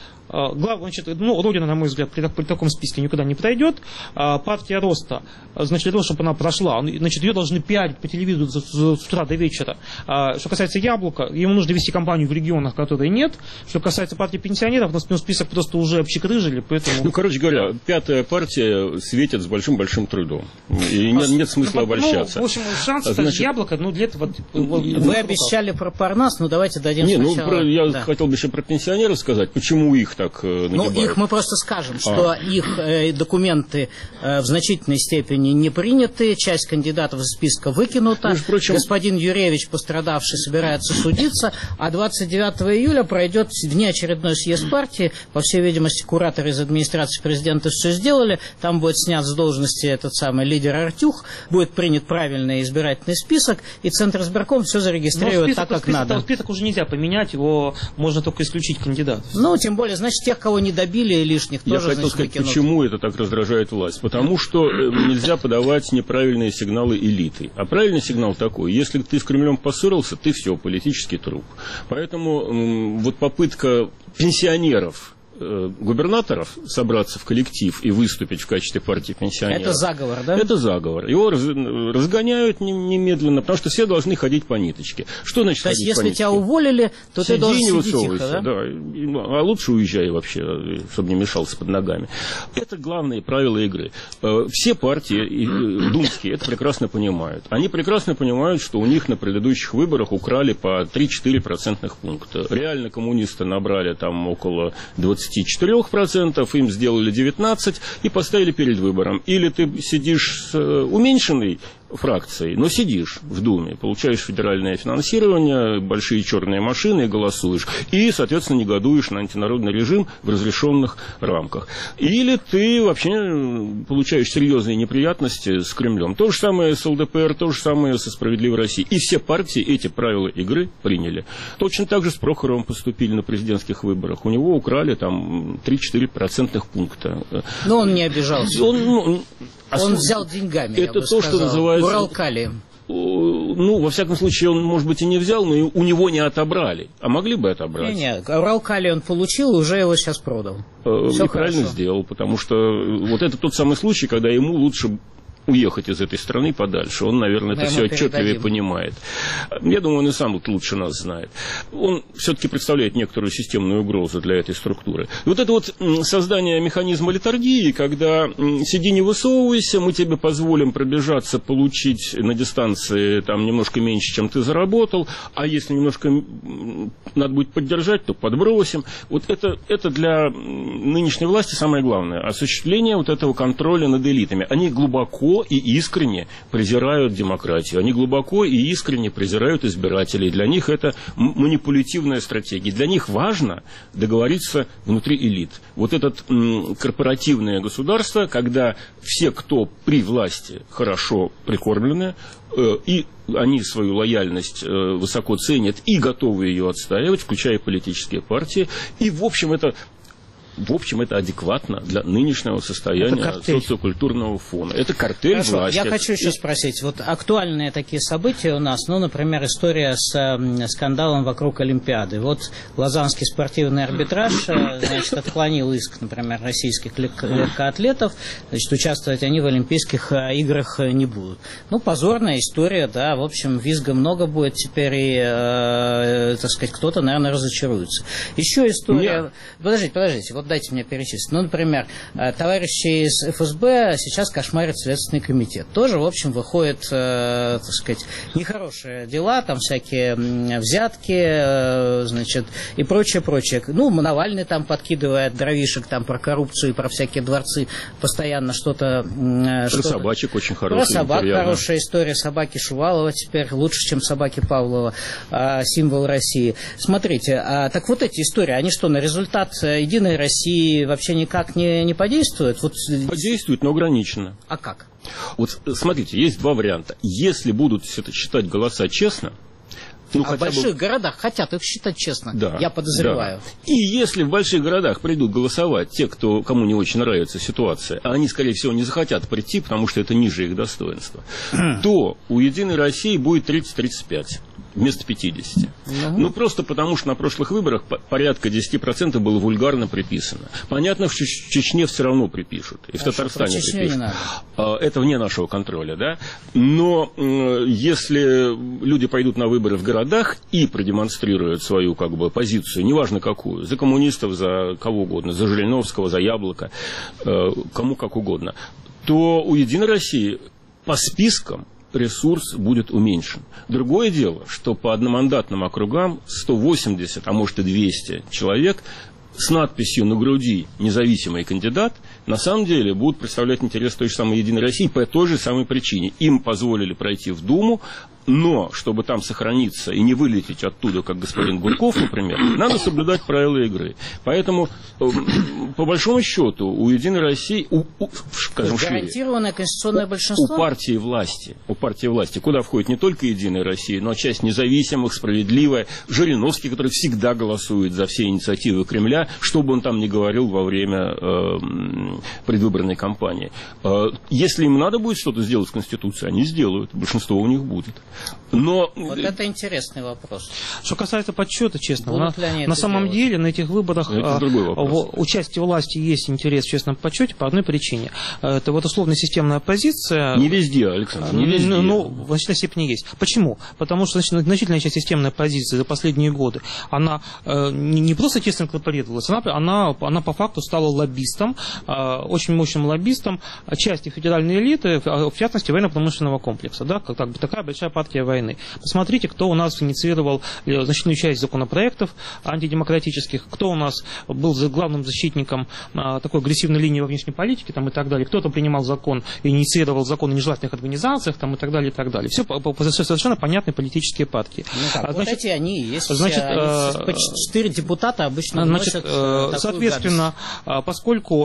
Родина, на мой взгляд, при таком списке никуда не пройдет. Партия роста, значит, для того, чтобы она прошла, значит, ее должны пиарить по телевизору с утра до вечера. Что касается Яблока, ему нужно вести кампанию в регионах, которые нет. Что касается партии пенсионеров, нас список просто уже обчекрыжили, поэтому... короче говоря, 5-я партия светит с большим-большим трудом. И нет смысла обольщаться. В общем, шанс стать Яблоко, для этого... Вы обещали про Парнас, давайте дадим сначала... Я хотел бы еще про пенсионеров сказать, почему их так нагибают. Их мы просто скажем, что их документы в значительной степени не приняты, часть кандидатов из списка выкинута, господин Юревич, пострадавший, собирается судиться, а 29 июля пройдет внеочередной съезд партии, по всей видимости, кураторы из администрации президента все сделали, там будет снят с должности этот самый лидер Артюх, будет принят правильный избирательный список, и Центр избирком все зарегистрирует так, как надо. Список уже нельзя поменять, его можно только исключить кандидатов. Тем более, значит, тех, кого не добили лишних, тоже, Я хотел сказать, почему это так раздражает власть. Потому что нельзя подавать неправильные сигналы элиты. А правильный сигнал такой: если ты с Кремлем поссорился, ты все, политический труп. Поэтому вот попытка пенсионеров, губернаторов собраться в коллектив и выступить в качестве партии пенсионеров. Это заговор, да? Это заговор. Его разгоняют немедленно, потому что все должны ходить по ниточке. Что значит ходить по ниточке? То есть, если тебя уволили, то ты должен сидеть тихо, да? А лучше уезжай вообще, чтобы не мешался под ногами. Это главные правила игры. Все партии думские это прекрасно понимают. Они прекрасно понимают, что у них на предыдущих выборах украли по 3-4 процентных пункта. Реально коммунисты набрали там около 24%, им сделали 19% и поставили перед выбором. Или ты сидишь с уменьшенной фракцией, но сидишь в Думе, получаешь федеральное финансирование, большие черные машины и голосуешь. И, соответственно, негодуешь на антинародный режим в разрешенных рамках. Или ты вообще получаешь серьезные неприятности с Кремлем. То же самое с ЛДПР, то же самое со «Справедливой Россией». И все партии эти правила игры приняли. Точно так же с Прохоровым поступили на президентских выборах. У него украли там 3-4% пункта. Но он не обижался. Он взял деньгами, это то, что называется Уралкалием. Ну, во всяком случае, он, может быть, и не взял, но и у него не отобрали. А могли бы отобрать. Нет, Уралкалий он получил, уже его сейчас продал. И правильно сделал, потому что вот это тот самый случай, когда ему лучше уехать из этой страны подальше. Он, наверное, это все отчетливее понимает. Я думаю, он и сам лучше нас знает. Он все-таки представляет некоторую системную угрозу для этой структуры. И вот это вот создание механизма литургии, когда сиди не высовывайся, мы тебе позволим пробежаться, получить на дистанции там немножко меньше, чем ты заработал, а если немножко надо будет поддержать, то подбросим. Вот это для нынешней власти самое главное. Осуществление вот этого контроля над элитами. Они глубоко и искренне презирают демократию. Они глубоко и искренне презирают избирателей. Для них это манипулятивная стратегия. Для них важно договориться внутри элит. Вот это корпоративное государство, когда все, кто при власти, хорошо прикормлены, и они свою лояльность высоко ценят и готовы ее отстаивать, включая политические партии. И, в общем, это адекватно для нынешнего состояния социокультурного фона. Это картель власти. Я хочу еще спросить. Вот актуальные такие события у нас, ну, например, история с скандалом вокруг Олимпиады. Вот Лозаннский спортивный арбитраж, значит, отклонил иск, например, российских легкоатлетов. Значит, участвовать они в Олимпийских играх не будут. Ну, позорная история, да. В общем, визга много будет теперь, и, так сказать, кто-то, наверное, разочаруется. Еще история... Подождите. Вот дайте мне перечислить. Ну, например, товарищи из ФСБ сейчас кошмарят Следственный комитет. Тоже, в общем, выходят, так сказать, нехорошие дела, там всякие взятки, значит, и прочее. Ну, Навальный там подкидывает дровишек там про коррупцию и про всякие дворцы, постоянно что-то... Про собачек очень хорошая. Про собак хорошая история. Собаки Шувалова теперь лучше, чем собаки Павлова. Символ России. Смотрите, так вот эти истории, они что, на результат Единой России вообще никак не подействует? Вот... Подействует, но ограниченно. А как? Вот смотрите, есть два варианта. Если будут считать голоса честно, ну, в больших городах хотят их считать честно, да, я подозреваю. Да. И если в больших городах придут голосовать те, кому не очень нравится ситуация, а они, скорее всего, не захотят прийти, потому что это ниже их достоинства, то у «Единой России» будет 30-35 вместо 50. Ну, просто потому, что на прошлых выборах порядка 10% было вульгарно приписано. Понятно, в Чечне все равно припишут. И в Татарстане припишут. Это вне нашего контроля, да? Но если люди пойдут на выборы в городах и продемонстрируют свою, как бы, позицию, неважно какую, за коммунистов, за кого угодно, за Жириновского, за Яблоко, кому как угодно, то у «Единой России» по спискам ресурс будет уменьшен. Другое дело, что по одномандатным округам 180, а может и 200 человек с надписью на груди «Независимый кандидат» на самом деле будут представлять интерес той же самой «Единой России» по той же самой причине. Им позволили пройти в Думу, но, чтобы там сохраниться и не вылететь оттуда, как господин Гурков, например, надо соблюдать правила игры. Поэтому, по большому счету, у «Единой России», скажем шире, гарантированное конституционное большинство? У партии власти, куда входит не только «Единая Россия», но часть независимых, «Справедливая», Жириновский, который всегда голосует за все инициативы Кремля, что бы он там ни говорил во время предвыборной кампании. Если им надо будет что-то сделать с Конституцией, они сделают, большинство у них будет. Но... Вот это интересный вопрос. Что касается подсчета, честно, на самом деле на этих выборах у части власти есть интерес в честном подсчете по одной причине. Это вот условно системная оппозиция. Не везде, Александр, не везде. Ну, в значительной степени есть. Почему? Потому что значительная часть системной оппозиции за последние годы, она не просто тесно инкорпорировалась, она по факту стала лоббистом, очень мощным лоббистом части федеральной элиты, в частности военно-промышленного комплекса. Да? Как бы такая большая партия партия войны. Посмотрите, кто у нас инициировал значительную часть законопроектов антидемократических, кто у нас был главным защитником такой агрессивной линии во внешней политике там, и так далее, кто-то принимал закон, инициировал закон о нежелательных организациях там, и так далее, и так далее. Все совершенно понятные политические партии. Вот эти они и есть. Значит, 4 депутата обычно вносят соответственно, поскольку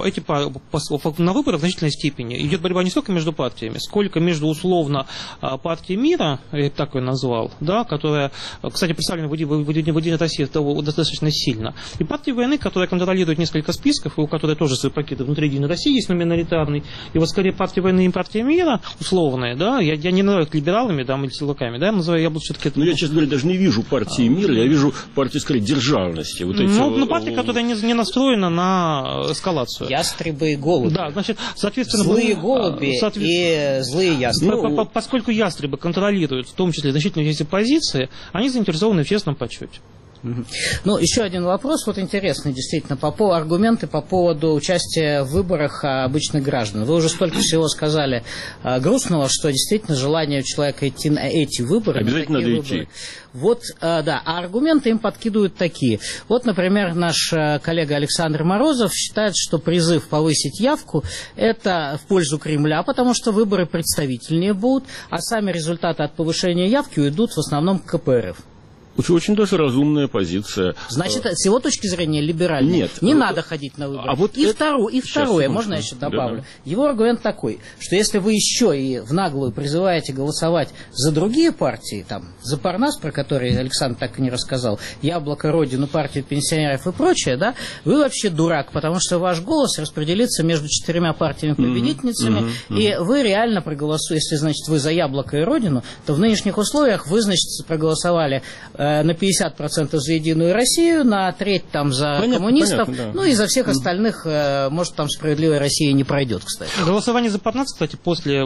на выборах в значительной степени идет борьба не столько между партиями, сколько между условно партией мира, я так ее назвал, да, которая, кстати, представлена в Единой России достаточно сильно, и партией войны, которая контролирует несколько списков, и у которой тоже свои пакеты внутри Единой России есть, но миноритарный, и вот скорее партия войны и партия мира условная, да, я не называю их либералами, да, или силовиками, да, я буду все-таки... Я, честно говоря, даже не вижу партии мира, я вижу партию, скорее, державности. Вот эти... партия, которая не настроена на эскалацию. Ястребы и голуби. Да, значит, соответственно... Злые голуби и злые ястребы. Поскольку ястребы контролируют, в том числе, значительную часть оппозиции, они заинтересованы в честном почете. Ну, еще один вопрос, вот интересный, действительно, аргументы по поводу участия в выборах обычных граждан. Вы уже столько всего сказали грустного, что действительно желание у человека идти на эти выборы. Обязательно надо идти. Вот, да, а аргументы им подкидывают такие. Вот, например, наш коллега Александр Морозов считает, что призыв повысить явку – это в пользу Кремля, потому что выборы представительнее будут, а сами результаты от повышения явки уйдут в основном к КПРФ. Очень даже разумная позиция. Значит, с его точки зрения либеральной. Нет. Не надо ходить на выборы. Второе, можно я еще добавлю? Да. Его аргумент такой, что если вы еще и в наглую призываете голосовать за другие партии, там, за Парнас, про который Александр так и не рассказал, Яблоко, Родину, партию пенсионеров и прочее, да, вы вообще дурак, потому что ваш голос распределится между 4 партиями-победительницами, и вы реально проголосуете, если, значит, вы за Яблоко и Родину, то в нынешних условиях вы, значит, проголосовали на 50% за Единую Россию, на треть там за коммунистов, да. Ну и за всех остальных, может, там Справедливая Россия не пройдет, кстати. Голосование за Парнас, кстати, после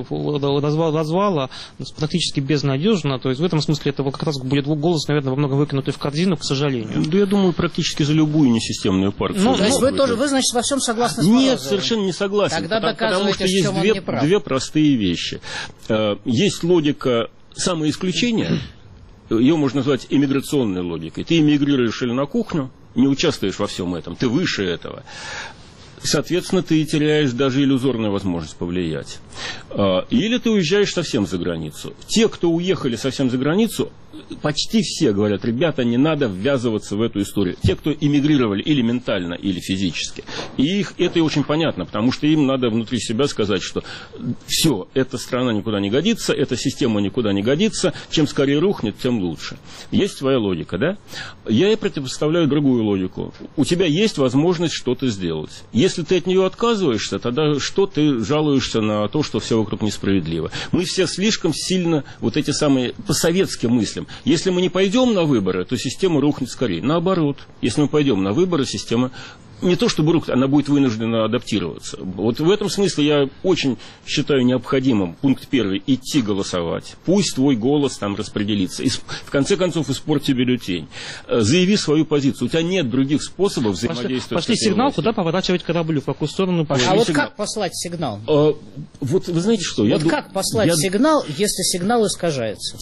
развала практически безнадежно, то есть в этом смысле это как раз будет голос, наверное, во многом выкинутый в корзину, к сожалению. Да, я думаю, практически за любую несистемную партию. То есть вы, значит, во всем согласны с Морозовым? Нет, совершенно не согласен. Тогда потому что есть две простые вещи. Есть логика самоисключения. Ее можно назвать эмиграционной логикой. Ты эмигрируешь или на кухню, не участвуешь во всем этом, ты выше этого. Соответственно, ты теряешь даже иллюзорную возможность повлиять. Или ты уезжаешь совсем за границу. Те, кто уехали совсем за границу, почти все говорят: ребята, не надо ввязываться в эту историю. Те, кто эмигрировали или ментально, или физически. И это и очень понятно, потому что им надо внутри себя сказать, что все, эта страна никуда не годится, эта система никуда не годится, чем скорее рухнет, тем лучше. Есть твоя логика, да? Я и противопоставляю другую логику. У тебя есть возможность что-то сделать. Если ты от нее отказываешься, тогда что ты жалуешься на то, что все вокруг несправедливо? Мы все слишком сильно вот эти самые по-советски мыслим. Если мы не пойдем на выборы, то система рухнет скорее. Наоборот, если мы пойдем на выборы, система не то чтобы рухнет, она будет вынуждена адаптироваться. Вот в этом смысле я очень считаю необходимым, пункт 1, идти голосовать. Пусть твой голос там распределится. И в конце концов испорти бюллетень. Заяви свою позицию. У тебя нет других способов взаимодействовать. Пошли сигнал, властью. Куда поворачивать кораблю, в какую сторону. А вот как послать сигнал? Вот вы знаете что? Как послать сигнал, если сигнал искажается?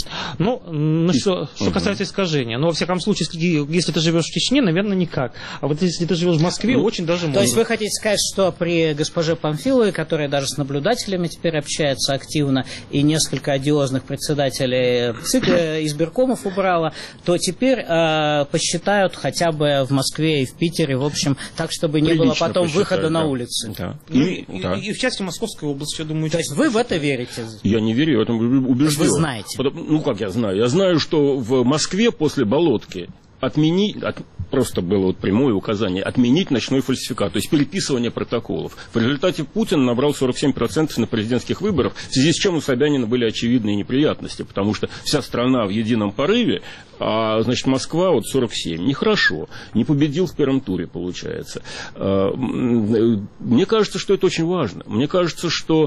Что касается искажения. Во всяком случае, если ты живешь в Чечне, наверное, никак. А вот если ты живешь в Москве, очень даже можно. То есть вы хотите сказать, что при госпоже Памфиловой, которая даже с наблюдателями теперь общается активно, и несколько одиозных председателей избиркомов убрала, то теперь посчитают хотя бы в Москве и в Питере, в общем, так, чтобы не было потом выхода на улицы. Да. И в части Московской области, я думаю. То есть вы в это верите? Я не верю, я в этом убежден. Вы знаете? Как я знаю? Я знаю, что в Москве после Болотки просто было прямое указание отменить ночной фальсификат, то есть переписывание протоколов. В результате Путин набрал 47% на президентских выборах, в связи с чем у Собянина были очевидные неприятности, потому что вся страна в едином порыве, а, значит, Москва 47. Нехорошо. Не победил в первом туре, получается. Мне кажется, что это очень важно. Мне кажется, что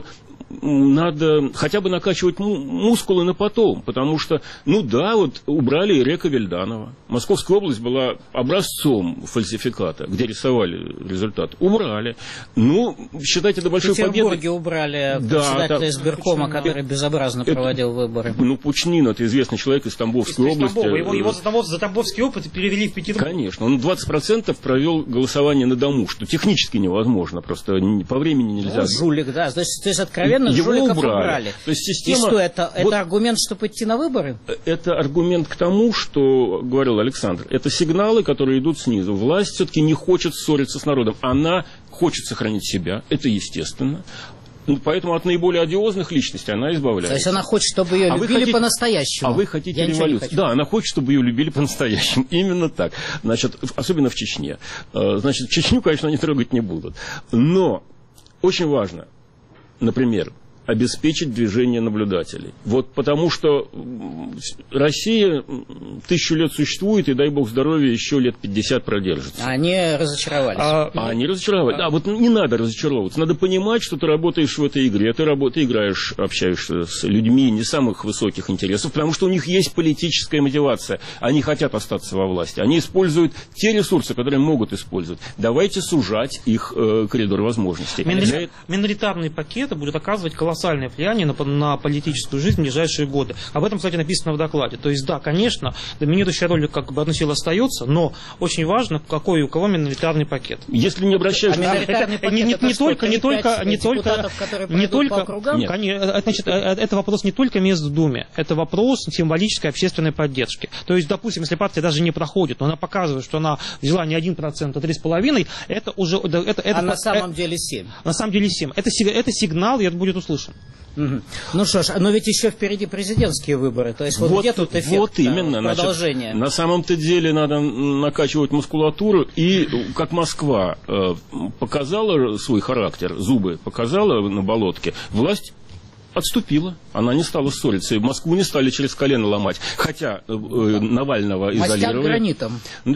надо хотя бы накачивать мускулы на потом, потому что, ну да, вот убрали Ирека Вильданова. Московская область была образцом фальсификата, где рисовали результат. Убрали. Ну, считайте, это большой победой. В Петербурге убрали председателя избиркома, который безобразно проводил выборы. Ну, Пучнин, это известный человек из Тамбовской области. Его за тамбовский опыт перевели в Петербург. Конечно. Он 20% провел голосование на дому, что технически невозможно, просто по времени нельзя. Ну, жулик, да. То есть откровенно его жуликов убрали. То есть система... И что, это аргумент, чтобы идти на выборы? Это аргумент к тому, что говорил Александр. Это сигналы, которые идут снизу. Власть все-таки не хочет ссориться с народом. Она хочет сохранить себя. Это естественно. Поэтому от наиболее одиозных личностей она избавляется. То есть она хочет, чтобы ее любили по-настоящему. А вы хотите революцию? Да, она хочет, чтобы ее любили по-настоящему. Именно так. Значит, особенно в Чечне. Значит, Чечню, конечно, они трогать не будут. Но очень важно, например, обеспечить движение наблюдателей. Вот потому что Россия 1000 лет существует, и, дай бог здоровья, еще лет 50 продержится. Они разочаровались. Они разочаровались. Да, вот не надо разочаровываться. Надо понимать, что ты работаешь в этой игре, ты играешь, общаешься с людьми не самых высоких интересов, потому что у них есть политическая мотивация. Они хотят остаться во власти. Они используют те ресурсы, которые могут использовать. Давайте сужать их коридор возможностей. Миноритарные пакеты будут оказывать колоссальное влияние на политическую жизнь в ближайшие годы. Об этом, кстати, написано в докладе. То есть, да, конечно, доминирующая роль как бы одной силы остается, но очень важно, какой у кого миноритарный пакет. Если не обращаешься... Это вопрос не только мест в Думе, это вопрос символической общественной поддержки. То есть, допустим, если партия даже не проходит, но она показывает, что она взяла не 1%, а 3,5%, это уже... на самом деле 7%. На самом деле 7%. Это сигнал, и это будет услышан. Ну что ж, но ведь еще впереди президентские выборы. То есть вот где тут эффект вот именно, продолжения? Значит, на самом-то деле надо накачивать мускулатуру. И как Москва показала свой характер, зубы показала на болотке, власть отступила. Она не стала ссориться. И Москву не стали через колено ломать. Хотя Навального изолировали. Мастят гранитом.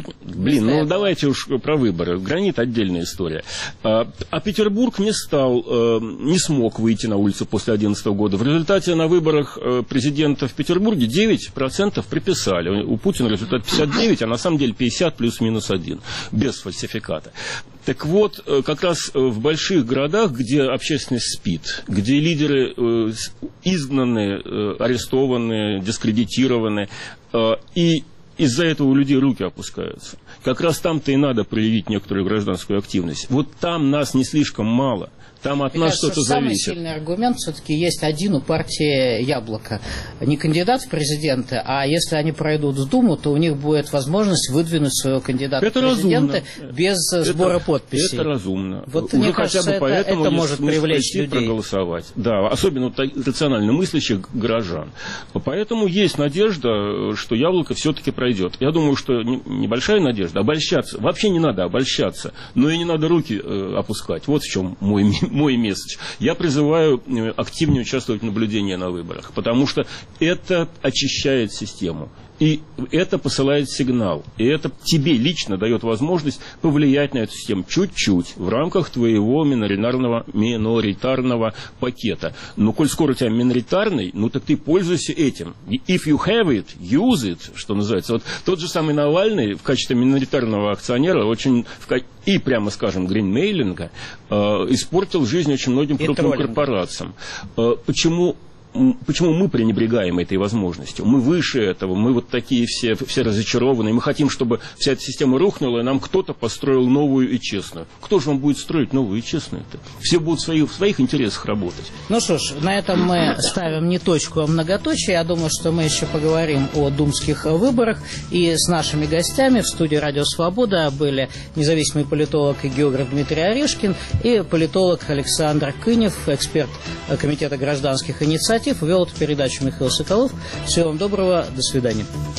Давайте уж про выборы. Гранит — отдельная история. А Петербург не смог выйти на улицу после 2011 года. В результате на выборах президента в Петербурге 9% приписали. У Путина результат 59, а на самом деле 50 плюс-минус 1. Без фальсификата. Так вот, как раз в больших городах, где общественность спит, где лидеры изгнаны, арестованы, дискредитированы, и из-за этого у людей руки опускаются. Как раз там-то и надо проявить некоторую гражданскую активность. Вот там нас не слишком мало. Там от нас что-то зависит. Самый сильный аргумент все-таки есть один у партии «Яблоко». Не кандидат в президенты, а если они пройдут в Думу, то у них будет возможность выдвинуть своего кандидата в президенты без сбора подписей. Это разумно. Вот, мне кажется, это может привлечь людей. Проголосовать. Да, особенно рационально мыслящих горожан. Поэтому есть надежда, что «Яблоко» все-таки пройдет. Я думаю, что небольшая надежда. Обольщаться. Вообще не надо обольщаться. Но и не надо руки опускать. Вот в чем мой месседж. Я призываю активнее участвовать в наблюдении на выборах, потому что это очищает систему. И это посылает сигнал. И это тебе лично дает возможность повлиять на эту систему чуть-чуть в рамках твоего миноритарного пакета. Но коль скоро у тебя миноритарный, ну так ты пользуйся этим. If you have it, use it, что называется. Вот тот же самый Навальный в качестве миноритарного акционера очень и, прямо скажем, гринмейлинга испортил жизнь очень многим крупным корпорациям. Почему мы пренебрегаем этой возможностью? Мы выше этого, мы вот такие все разочарованные. Мы хотим, чтобы вся эта система рухнула, и нам кто-то построил новую и честную. Кто же вам будет строить новую и честную-то? Все будут в своих интересах работать. Ну что ж, на этом мы ставим не точку, а многоточие. Я думаю, что мы еще поговорим о думских выборах. И с нашими гостями в студии «Радио Свобода» были независимый политолог и географ Дмитрий Орешкин и политолог Александр Кынев, эксперт Комитета гражданских инициатив. Вел эту передачу Михаил Соколов. Всего вам доброго. До свидания.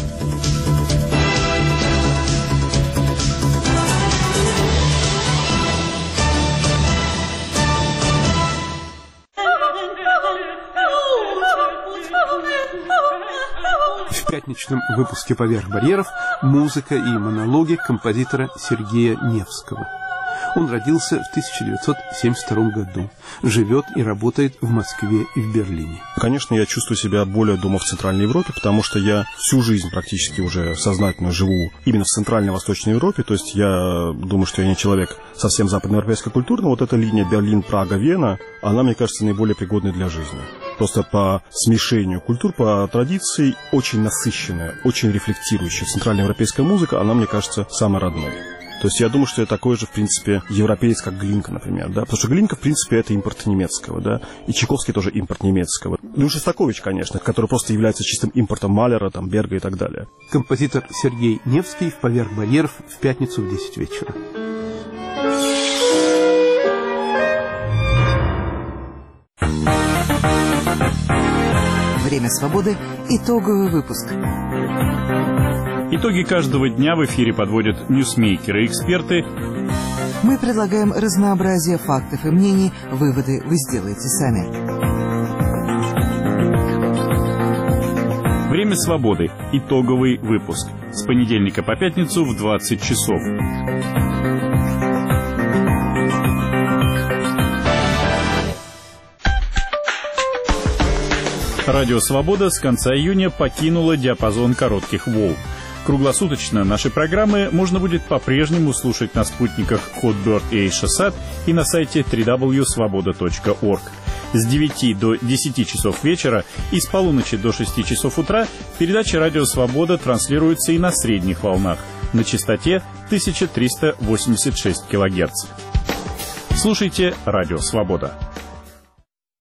В пятничном выпуске «Поверх барьеров» музыка и монологи композитора Сергея Невского. Он родился в 1972 году. Живет и работает в Москве и в Берлине. Конечно, я чувствую себя более дома в Центральной Европе, потому что я всю жизнь практически уже сознательно живу именно в Центральной и Восточной Европе. То есть я думаю, что я не человек совсем западноевропейской культуры, но вот эта линия Берлин, Прага, Вена, она, мне кажется, наиболее пригодной для жизни. Просто по смешению культур, по традиции, очень насыщенная, очень рефлектирующая центральноевропейская музыка, она, мне кажется, самой родной. То есть я думаю, что я такой же, в принципе, европеец, как Глинка, например, да, потому что Глинка, в принципе, это импорт немецкого, да, и Чайковский тоже импорт немецкого. Ну и Шостакович, конечно, который просто является чистым импортом Малера, там, Берга и так далее. Композитор Сергей Невский в «Поверх барьеров» в пятницу в 10 вечера. Время свободы. Итоговый выпуск. Итоги каждого дня в эфире подводят ньюсмейкеры и эксперты. Мы предлагаем разнообразие фактов и мнений. Выводы вы сделаете сами. Время свободы. Итоговый выпуск. С понедельника по пятницу в 20 часов. Радио «Свобода» с конца июня покинула диапазон коротких волн. Круглосуточно наши программы можно будет по-прежнему слушать на спутниках Hotbird и AsiaSat и на сайте www.svoboda.org. С 9 до 10 часов вечера и с полуночи до 6 часов утра передача «Радио Свобода» транслируется и на средних волнах на частоте 1386 кГц. Слушайте «Радио Свобода».